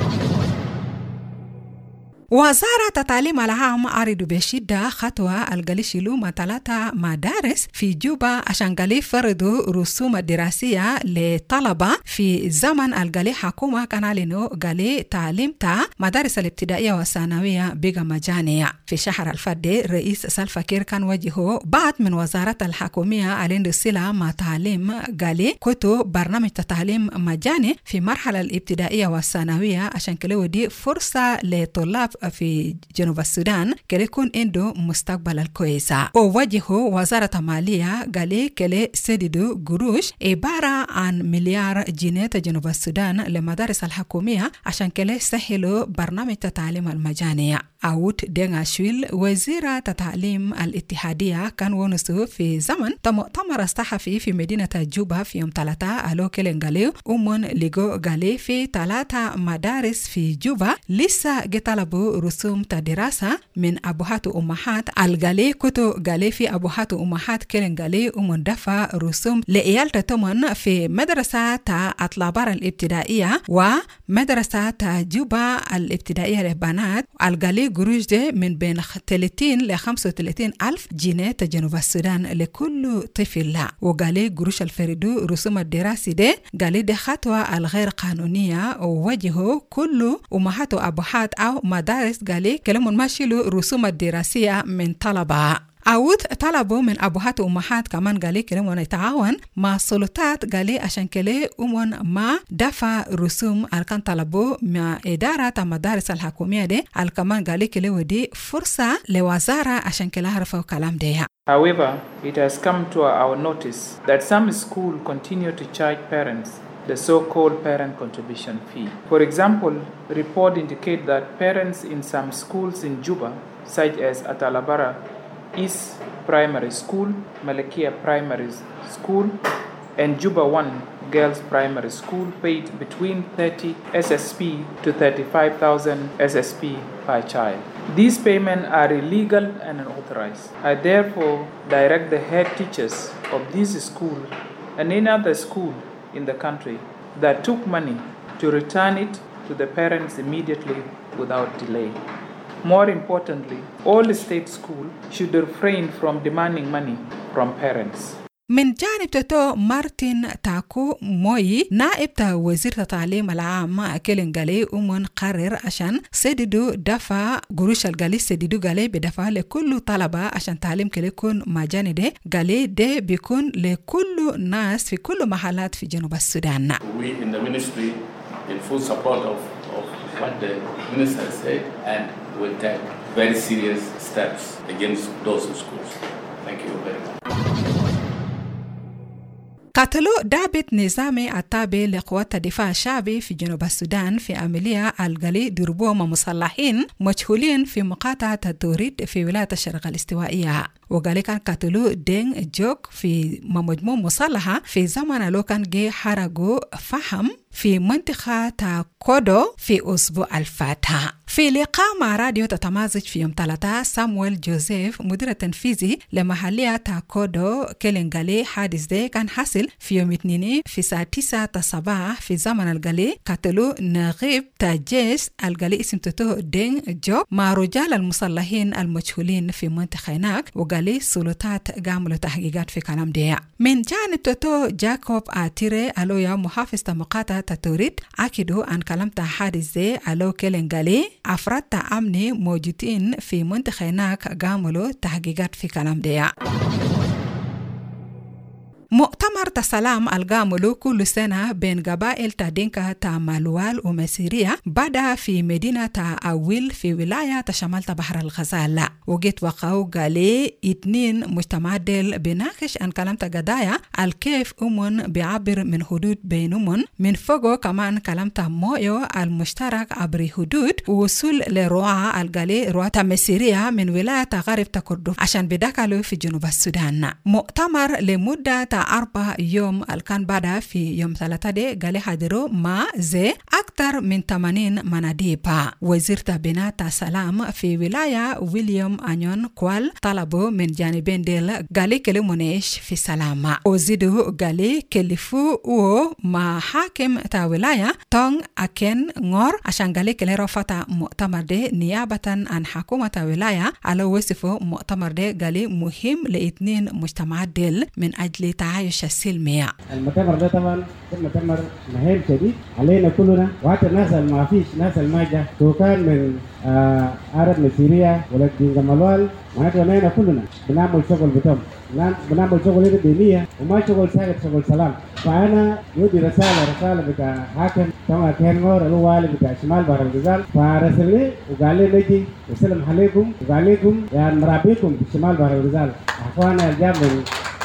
وزارة التعليم العام عرضوا بشدة خطوة القالي شيلو ما ثلاثة مدارس في جوبا عشان قالي فرضوا رسوم الدراسية لطلبة في زمن القالي حكومة كان لنو قالي تعليم تا مدارس الابتدائية والثانوية بقى مجانية. في شهر الفدي رئيس سلفا كير كان وجهه بعد من وزارة الحكومية على الصلة مع تعليم قالي كتو برنامج تعليم مجاني في مرحلة الابتدائية والثانوية عشان كلو دي فرصة لطلاب في جنوب السودان كلي يكون عنده مستقبل الكويسة. ووجهوا وزارة المالية قالي كلي سددوا قروش عبارة عن مليار جنيه جنوب السودان لمدارس الحكومية عشان كلي سهلوا برنامج التعليم المجاني. أوت دينا شويل وزيرة التعليم الاتحادية كان ونسو في زمن مؤتمر الصحفي في مدينة جوبا في يوم ثلاثة ألو كلين قالي أمون لغو قالي في ثلاثة مدارس في جوبا لسه جطلبوا رسوم تدراسة من أبوهات وأمهات القالي كتو قالي في أبوهات وأمهات كلين قالي أمون دفع رسوم لإيال تتمن في مدرسة أطلابار الابتدائية ومدرسة جوبا الابتدائية للبنات القالي قروش دي من بين ثلاثين ل خمسة وثلاثين ألف جنيه جنوب السودان لكل طفل. وقالي قروش الفردو رسوم الدراسي دي قالي دي خطوة الغير قانونية ووجهوا كل أمهات وأبوهات أو مدارس قالي كلمون ماشيلو رسوم الدراسية من طلبة. أود طلبوا من أبوهات وأمهات كمان قالي كلمون يتعاون مع السلطات قالي عشان كلي أمون ما دفع رسوم الكان طلبوا مع إدارة المدارس الحكومية دي الكمان قالي كلي ودي فرصة لوزارة عشان كلا عرفوا كلام ديها. However, it has come to our notice that some schools continue to charge parents the so-called parent contribution fee. For example, reports indicate that parents in some schools in Juba, such as Atalabara East Primary School, Malakia Primary School, and Juba one Girls Primary School paid between thirty S S P to thirty-five thousand S S P per child. These payments are illegal and unauthorized. I therefore direct the head teachers of this school and any other school in the country that took money to return it to the parents immediately without delay. More importantly, all state schools should refrain from demanding money from parents. من جانب تتو مارتن تاكو موي نائب تا وزير التعليم العام كيلين قالي أمون قرر عشان سددو دفع قروش القالي سددو قالي بدفع لكل طلبة عشان تعليم كلي يكون مجاني ده قالي ده بيكون لكل ناس في كل محلات في جنوب السودان. We in the ministry in full support of, of what the minister said and will take very serious steps against those schools. Thank you very much. قتلوا دابت نظامي التابع لقوات الدفاع الشعبي في جنوب السودان في عملية القلي ضربوهم مسلحين مجهولين في مقاطعة التوريد في ولاية الشرق الاستوائية. وقال كان قتلوا دين جوك في مجموعة مسلحة في زمن لو كان جي حرقوا فحم في منطقة كودو في أسبوع الفاتحة. في لقاء مع راديو تتمازج في يوم ثلاثاء، سامويل جوزيف مدير التنفيذي لمحلية تاكودو كيلينغالي حادث ده كان حصل في يوم اثنين في الساعة تسعة الصباح في زمن الغالي قتلوا نغيب تاجيس الغالي اسم تتو دين جو مع رجال المسلحين المجهولين في منطقة هناك، وغالي سلطات قاموا تحقيقات في كلام ده. من جانب تتو جاكوب آتيري ألويا محافظ مقاطعة توريد أكدوا عن كلام حادث ده ألو كيلينغالي أفراد أمني موجودين في منطقة هناك قاموا تحقيقات في كلام ده. مؤتمر تسلام القاملو كل سنة بين قبائل تادينكا تا مالوال ومسيرية بدأ في مدينة تا أويل في ولاية شمال بحر الغزال، وجيت وقعوا قالي اتنين مجتمعات ديل بناقش عن كلام قضايا الكيف أمون بيعبر من حدود بينهم، من فوقه كمان كلام مويو المشترك عبر حدود ووصول لرواعة القالي رواعة مسيرية من ولاية غرب تكردو عشان بداكالو في جنوب السودان. مؤتمر لمدة أربع يوم الكان بعد في يوم ثلاثة دي قال حضروا ما زي أكثر من ثمانين مناديبا. وزير بناء السلام في ولاية ويليام أنيون كوال طلبوا من جانبين ديل قال كلمونيش في سلام، وزيدوا قال كلفوا و ما حاكم تا ولاية تونغ أكين غور عشان قال كلي رفض مؤتمر دي نيابة عن حكومة ولاية على وصفه مؤتمر دي قال مهم لاثنين مجتمعات ديل من أجل تعايش السلمية. المؤتمر ده طبعا مؤتمر مهم شديد علينا كلنا، وحتى الناس اللي ما فيش ناس الماجة سواء كان من آه عرب مسيرية ولا دينجا مالوال، معناته علينا كلنا بنعمل شغل بتم بنعمل شغل دينية وما شغل ساعد شغل سلام. فأنا يودي رسالة رسالة بتاع حاكم طبعا كان غور اللي هو والي بتاع شمال بحر الغزال، فرسلني وقال لي نجي وسلم عليكم وقال لكم يعني مرابيكم في شمال بحر الغزال أخوانا الجامعين.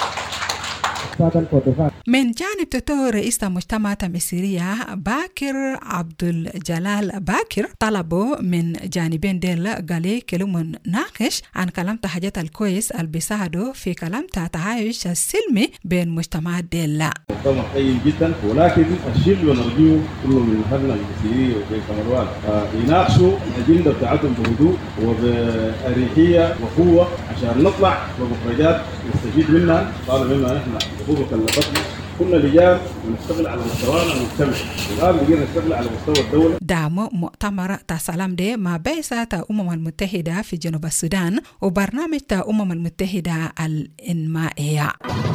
من جانب تتو رئيس مجتمع مسيرية باكر عبد الجلال باكر طلبوا من جانبين ديل قالي كلمون ناقش عن كلام حاجات الكويس اللي بيساعدوا في كلام تعايش السلمي بين مجتمعات ديل. مؤتمر طيب جدا، ولكن الشيء ونرجوه كله من هذا المسيرية وبين كمروان يناقشوا الأجندة بتاعتهم بهدوء وبأريحية وقوة عشان نطلع بمخرجات نستفيد منها. طالب منها نحن حقوق كلفتنا كنا لجان ونشتغل على مستوانا المجتمعي، والآن بقينا نشتغل على مستوى الدولة. دعم مؤتمر تسلام دي مع بعثة الأمم المتحدة في جنوب السودان وبرنامج الأمم المتحدة الإنمائية.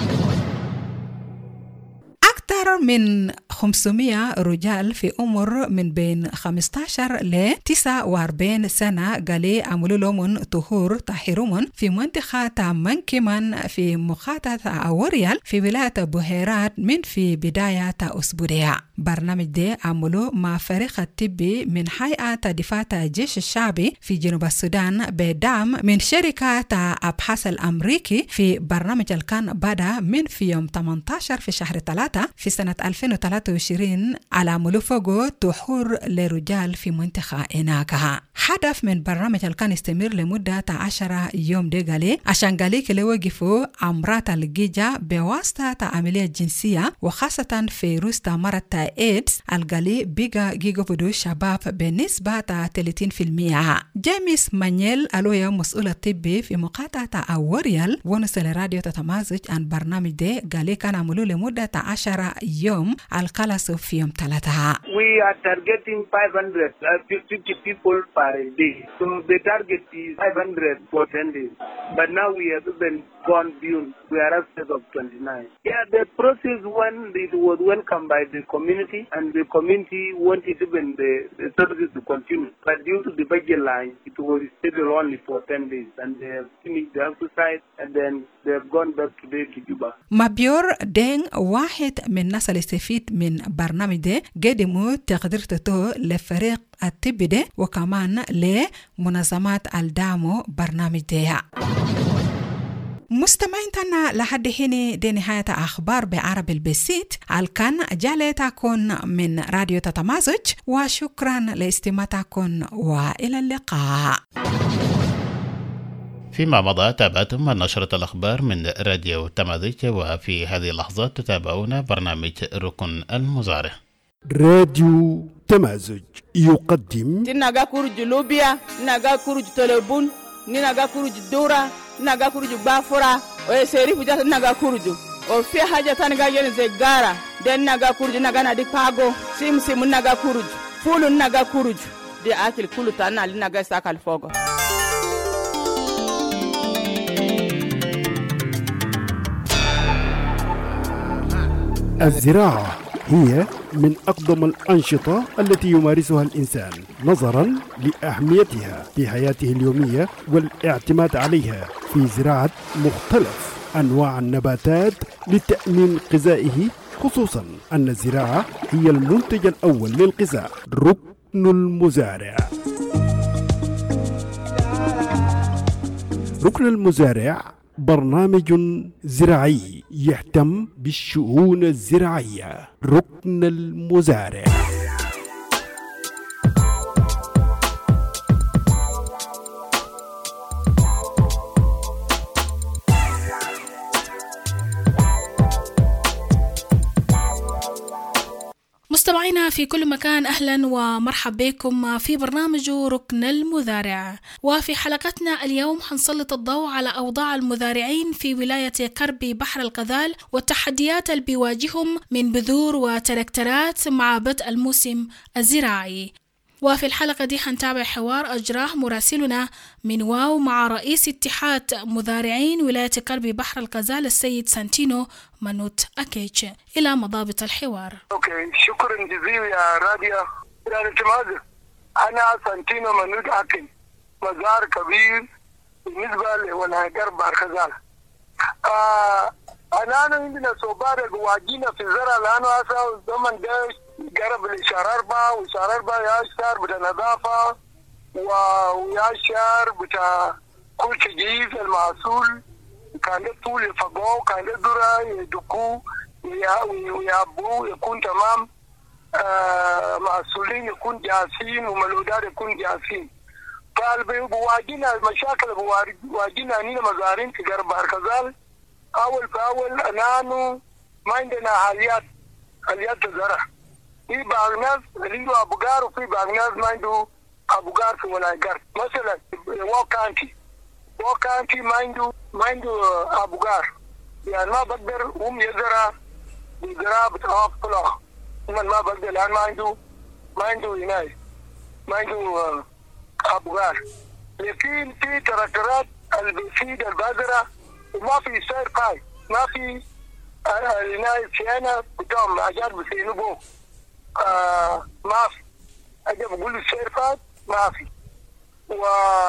أكثر من خمسمائة رجال في عمر من بين خمسة عشر ل تسعة وأربعين سنة قالي عملوا لهم طهور طاهرون في منطقة منكمان في مقاطعة أوريال في ولاية بوهيرات من في بداية أسبوعية. برنامج ده عملوا مع فريق الطبي من هيئة دفاع الجيش الشعبي في جنوب السودان بدعم من شركة أبحاث الأمريكي في برنامج الكان بدأ من في يوم ثمانية عشر في شهر ثلاثة في سنة ألفين وثلاثة وعشرين على ملوفوغو طهور لرجال في منطقة إناكها. هدف من برنامج الكان يستمر لمدة عشرة يوم دي قالي عشان قالي كلي وقفوا أمراض الجيجا بواسطة عملية جنسية وخاصة فيروس مرض إيدز القالي بيجا جيجو بدو شباب بنسبة ثلاثين بالمئة. جيمس مانيل ألويا مسؤول الطبي في مقاطعة أوريال ونسل راديو تتمازج عن برنامج دي قالي كان عملوا لمدة عشرة يوم القلص في يوم ثلاثة. We are targeting five hundred fifty people per day. So the target is five hundred for ten days. But now we have been gone beyond. We are upstairs of twenty-nine. Yeah, the process when it was welcomed by the community and the community wanted even the, the services to continue. But due to the budget line, it was scheduled only for ten days and they have finished the exercise and then they have gone back today to Juba. مابيور دين واحد من الناس اللي استفيد من برنامج ده قدموا تقدير تتو لفريق الطبي ده وكمان لمنظمات الدعم برنامج ده. مستمعيننا لحد هنا دي نهاية أخبار بعربي البسيط الكان جالتكم من راديو تتمازج وشكرا لاستماعكم وإلى اللقاء. فيما مضى تابعتم نشرة الأخبار من راديو تمازج، وفي هذه اللحظات تتابعون برنامج ركن المزارع. راديو تمازج يقدم تناغا كورج لوبيا ناغا كورج تلبون ناغا كورج دورا ناغا كورج بافورا ويسيري فجات ناغا كورج وفي حاجة تانغا ين زغارا دين ناغا كورج ناغا نادي باغو سيم سيم ناغا كورج فول ناغا كورج دي اكل كله تانا ناغا ساكال فوغو. الزراعة هي من أقدم الأنشطة التي يمارسها الإنسان نظرا لأهميتها في حياته اليومية والاعتماد عليها في زراعة مختلف أنواع النباتات لتأمين غذائه، خصوصا أن الزراعة هي المنتج الأول للغذاء. ركن المزارع. ركن المزارع برنامج زراعي يهتم بالشؤون الزراعية. ركن المزارع. مستمعينا في كل مكان، أهلا ومرحبا بكم في برنامج ركن المزارع. وفي حلقتنا اليوم حنسلط الضوء على أوضاع المزارعين في ولاية كربي بحر الغزال والتحديات اللي بيواجههم من بذور وتراكترات مع بدء الموسم الزراعي. وفي الحلقة دي حنتابع حوار أجراه مراسلنا من واو مع رئيس اتحاد مزارعين ولاية كربي بحر الغزال السيد سانتينو منوت أكيتش. إلى مضابط الحوار. أوكي، شكرا جزيلا يا راديو راديو تمازج. أنا سانتينو منوت أكيتش، مزار كبير بالنسبة لولاية كربي بحر الغزال. آه أنا أنا عندنا صوبار واجينا في الزرع لأنه أصلا زمن ده قرب لشهر أربعة وشهر أربعة يا شهر بتاع نظافة ويا شهر بتاع كل تجهيز المحصول. كان ده طول يفقوه، كان ده ذرة يدقوه ويابوه يكون تمام. آه محصولين يكون جاهزين وملودات يكون جاهزين. فالبواجينا المشاكل بواجينا هنا مزارين في قرب بحر الغزال. أول فأول نحن ما عندنا حاليات حاليات الزرع. في بعض الناس عنده أبوغار وفي بعض الناس ما عنده أبوغار في ولاية كربي. مثلا وكانتي وكانتي ما عنده ما عنده أبوغار، يعني ما بقدر هم يزرع بالزراعة بتاعه كلها. من ما بقدر لأن ما عنده ما عنده عناية، ما عنده أبوغار. لكن في تراكترات اللي بيفيد البذرة وما في سير قاي، ما في عناية صيانة بتاعهم حاجات بيسينوه. آه ما في. أجي بقول السير فات ما في. و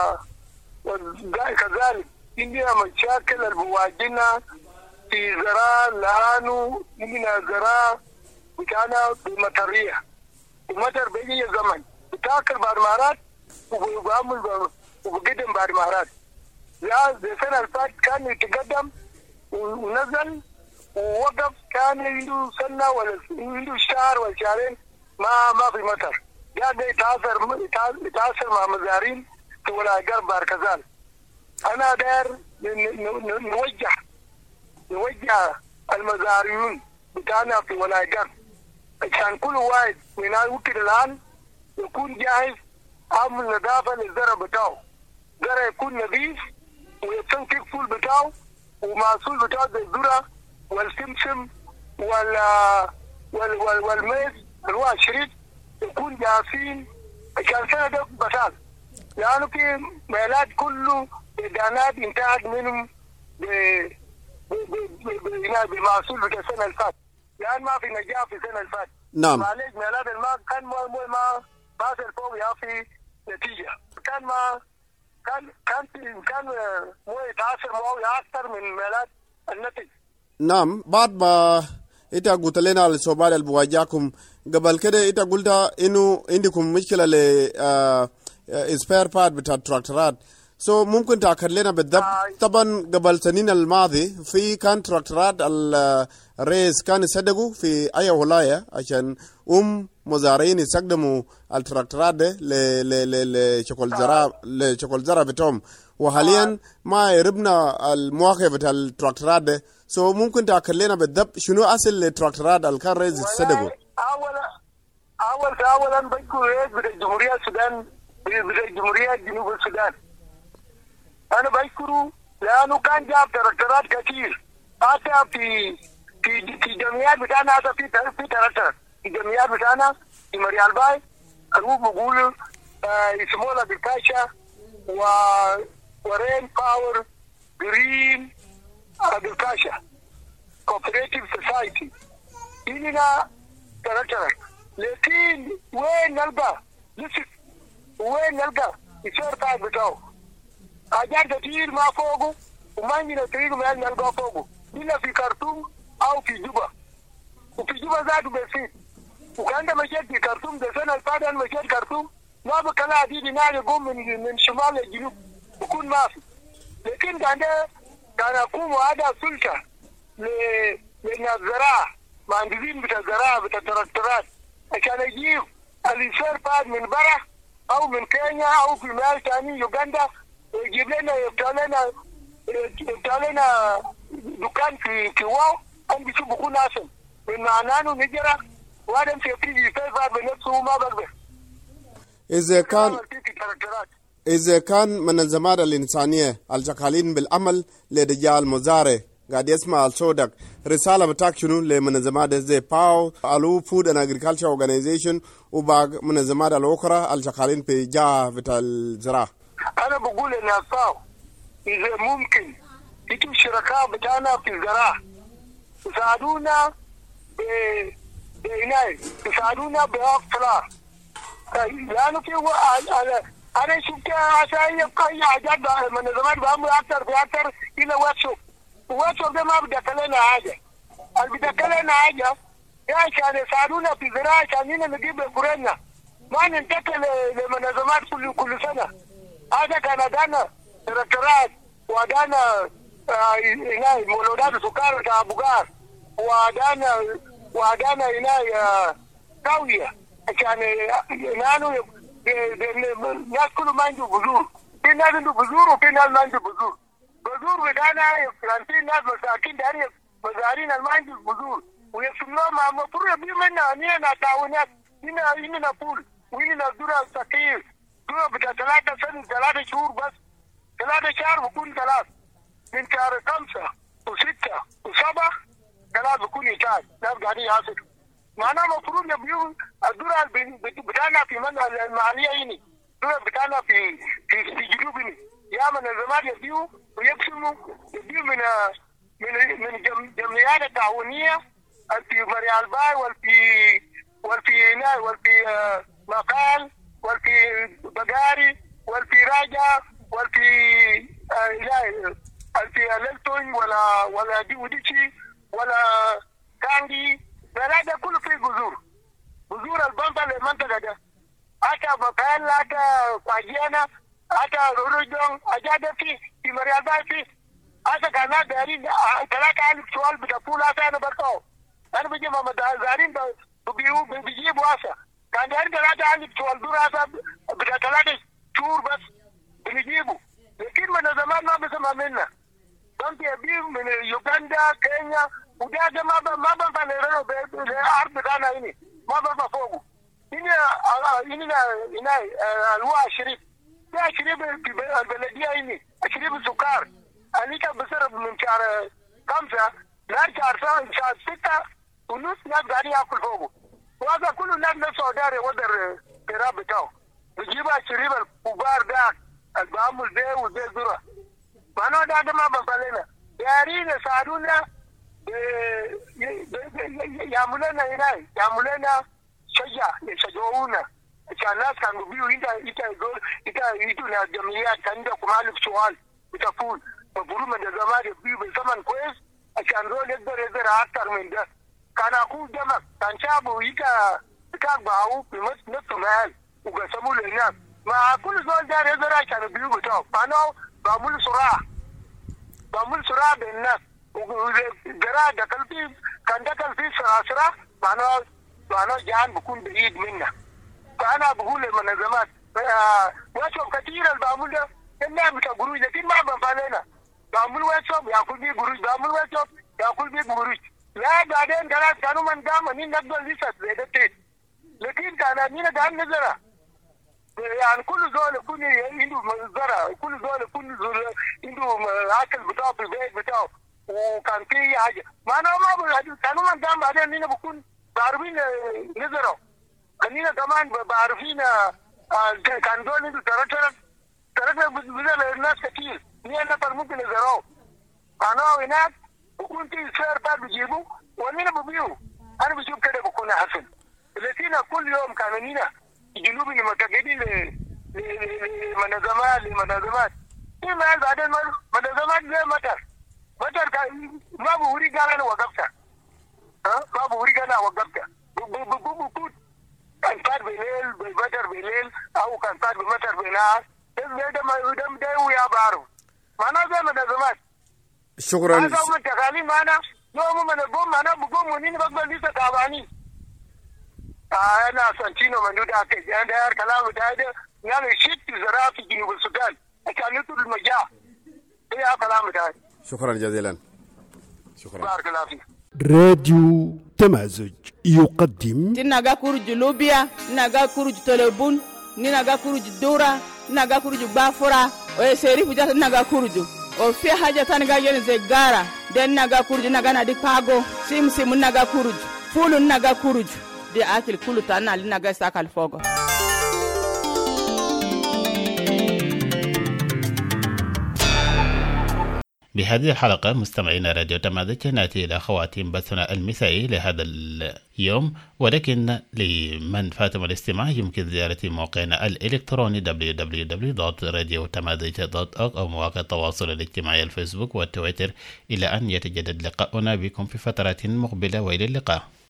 وكذلك عندنا مشاكل البواجنا في زراعة لأنه عندنا زراعة بتاعنا بمطرية، ومطر بيجي زمن بتاكل بعد مرات وبعمل وبقدم بعد مرات. لا السنة اللي فاتت كان يتقدم ونزل ووقف، كان عنده سنة ولا عنده شهر ولا شهرين ما ما في مطر. ده يتأثر يتأثر مع مزارين في ولاية كربي بحر الغزال. أنا داير نوجه نوجه المزارعين بتاعنا في ولاية كربي عشان كل واحد من الوقت الآن يكون جاهز عامل نظافة للزرع بتاعه. زرع يكون نظيف ويتنكك فول بتاعه ومحصول بتاعه زي الذرة والسمسم وال وال وال والميز الواحد شريط يكون جاهزين عشان سنة ده بسال. لأنه في ميلاد كله بدانات انتهت منهم بمحصول بتاع السنة اللي فاتت، لأن ما في نجاح في السنة اللي فاتت. نعم. معلش ميلاد الماء كان ما ما ما ما فوق يا في نتيجة. كان ما كان كان كان مو يتعاصر مو أكثر من ميلاد النتيجة. نعم. بعد ما انت قلت لنا على السؤال اللي بواجهكم قبل كده، انت قلت انه عندكم مشكله ل سبير بارت بتاع التراكتورات. سو so, ممكن تاكد لنا بالضبط؟ طبعا قبل سنين الماضي في كان تراكتورات الريس كان يصدقوا في اي ولايه عشان ام مزارعين يستخدموا التراكتورات ده لشغل زراعه لشغل زراعه بتاعهم، وحاليا ما يربنا المواقع بتاع التراكتورات ده. سو so, ممكن تاكد لنا بالضبط شنو اصل التراكتورات اللي كان ريس يصدقوا؟ اول أول فأولا بشكر رئيس الجمهورية السودان الجمهورية جنوب السودان. أنا بشكره لأنه كان جاب تركترات كثير حتى في في في جمعيات بتاعنا، حتى في في تركتر في جمعيات بتاعنا في مريال باي هو بقول يسموها بالكاشا و ورين باور جرين بالكاشا كوبريتيف سوسايتي إننا تركتر. لكن وين نلقى لسه وين نلقى يصير طيب بتاعه حاجات كتير ما فوقه وما عندنا طريق ما نلقى فوقه إلا في خرطوم أو في جوبا، وفي جوبا ذاته بسيط. وكان ده مشيت في خرطوم ده سنة الفاتحة أنا مشيت خرطوم ما بكلا عديد نار يقوم من من شمال للجنوب بكون ما في. لكن كان ده كان أقوم هذا سلطة للناس زراعة مهندسين بتاع الزراعة بتاع التراكتورات عشان يجيب الإنسان فاد من برا أو من كينيا أو في مال ثاني يوغندا ويجيب لنا يفتح لنا يفتح لنا دكان في في واو أن بيشوف بكون أحسن من معناه نجرا وهذا في في فاد بنفسه ما بقدر. إذا كان إذا كان من الزمالة الإنسانية الشغالين بالعمل لرجال مزارع قاعد يسمع الصوتك، رسالة بتاعك شنو لمنظمات زي باو الو فود اند اجريكلتشر اورجانيزيشن وباقي منظمات الاخرى الشغالين في جهه بتاع الزراعه؟ انا بقول ان باو اذا ممكن يجوا الشركاء بتاعنا في الزراعه يساعدونا ب بعناية، يساعدونا باقتراح، لانه في انا انا شفت عشان يبقى اي حاجات منظمات بعمل اكثر في اكثر الى واتشوب واتشوب ده ما بدك لنا حاجه، اللي بدك لنا حاجه يا عشان يساعدونا في الزراعه عشان نجيب قرينا ما ننتقل لمنظمات كل كل سنه. هذا كان ادانا تركترات وادانا هنا مولودات سكر بتاع بقار وادانا وادانا هنا كاويه عشان نانو الناس كله ما عنده بذور، في ناس عنده بذور وفي ناس ما عنده بذور. بذور بتاعنا في ناس مساكين دارين مزارين ما عنده بذور ويسموها ما المفروض يبيع منها هنا تعاونات هنا هنا بول وهنا ذره سكير ذره بتاع ثلاثة سنة ثلاثة شهور بس ثلاثة شهر بكون ثلاث من شهر خمسة وستة وسبعة ثلاث بكون إنتاج ناس قاعدين يحصلوا. معناه المفروض يبيعوا الذره بتاعنا في منها المحلية هنا الذره بتاعنا في في في جنوب هنا يا من الزمان يبيعوا ويقسموا يبيعوا من من من جمعيات التعاونية في مريال باي والفي والفي هنا والفي مقال والفي بقاري والفي راجع والفي لا الفي للتون ولا ولا دي وديشي ولا كاندي هذا كله في بذور بذور البنطة للمنطقة ده حتى مقال حتى فاجيانا حتى رجون أجاد في في مريال باي في حتى كان دارين ثلاثة ألف سؤال بتقول هذا أنا بقول أنا بيجي ما مدارين بيجيبوا بيجيبوا هذا كان دارين ثلاثة ألف سؤال دور هذا بتاع ثلاثة شهور بس بنجيبوا. لكن من زمان ما بسمع منا كنت يبيع من يوغندا كينيا وده ما ما بنفع لرنو بالأرض بتاعنا هنا ما بنفع فوقه هنا هنا هنا الواء شريف ده شريف البلدية هنا شريف السكر اللي كان بصرف من شهر خمسة لغاية شهر شهر ستة ونص ناس قاعدين ياكل فوقه وهذا كله الناس نفسه داري ودر الكراب بتاعه بيجيبها الشريف الكبار ده اللي بعمل زي وزي ذرة معناه ده ده ما بنفعلنا يا ريت يساعدونا يعملوا لنا هنا يعملوا لنا شجع يشجعونا عشان الناس كانوا بيجوا هنا هنا هنا هنا الجمعيات كان عندكم ألف سؤال بتقول مفروض من زمان بيجوا بزمن كويس عشان دول يقدر يقدر أكثر من ده. كان أخوه جمع كان شابه يكا كان باعوا في نفس المحل وقسموا للناس مع كل زول دار يقدر عشان بيجوا بتاعه معناه بعمل صراع بعمل صراع بين الناس وجرا دخل فيه كان دخل فيه صراع معناه معناه جان بكون بعيد منا. فأنا بقول للمنظمات واشوف كثير اللي بعمل ده الناس بتقولوا لكن ما بنفعلنا بعمل واشوف يأكل بيه قروش بعمل واشوف يأكل بيه قروش لا بعدين خلاص كانوا من قام من نقدر لسه زي ده لكن كان عندنا كان نزرع يعني كل زول يكون عنده زرع، كل زول يكون عنده اكل بتاعه في البيت بتاعه، وكان في حاجه ما انا ما كانوا من دام بعدين هنا بكون بعرفين نزرعوا، خلينا كمان بعرفين كان دول عنده ترى ترى بزول الناس كثير مية نفر ممكن يزرعوا، انا هناك بكون في سعر بعد بيجيبوا واننا ببيعوا، انا بشوف كده بكون احسن. لكن كل يوم كانوا هنا جنوبي متقدمين لمنظمات لمنظمات في ما بعدين منظمات زي مطر مطر كان ما بوري قال انا وقفتها، ها ما بوري قال انا وقفتها بكون كان صار بالليل بالمطر بالليل او كان صار بالمطر بالنهار، ده ده ما ده ده ويا بعرف معنا زي منظمات. شكرا. هذا هم التقاليد معنا يوم ما نقوم معنا بقوم ونين بقبل لسه تعبانين. أنا سانتينو مندود أكيد أنا داير كلام داير يعني شت زراعة في جنوب السودان عشان يطول المجاعة هي كلام داير. شكرا جزيلا. شكرا. بارك الله فيك. راديو تمازج يقدم تناغا كورج لوبيا ناغا كورج تلبون ناغا كورج دورا ناغا كورج بافورا ويسيري فجأة ناغا كورج وفي حاجة تانية يعني زي غارة دين ناغا كورج ناغا نادي باغو سيم سيم ناغا كورج فول ناغا كورج دي أكل كله تانا لنا جالس أكل فوقه. بهذه الحلقة مستمعينا راديو تمازج نأتي إلى خواتيم بثنا المسائي لهذا اليوم، ولكن لمن فاتم الاستماع يمكن زيارة موقعنا الإلكتروني دبليو دبليو دبليو دوت راديو تمازج دوت أورg أو مواقع التواصل الاجتماعي الفيسبوك والتويتر، إلى أن يتجدد لقاؤنا بكم في فترات مقبلة، وإلى اللقاء.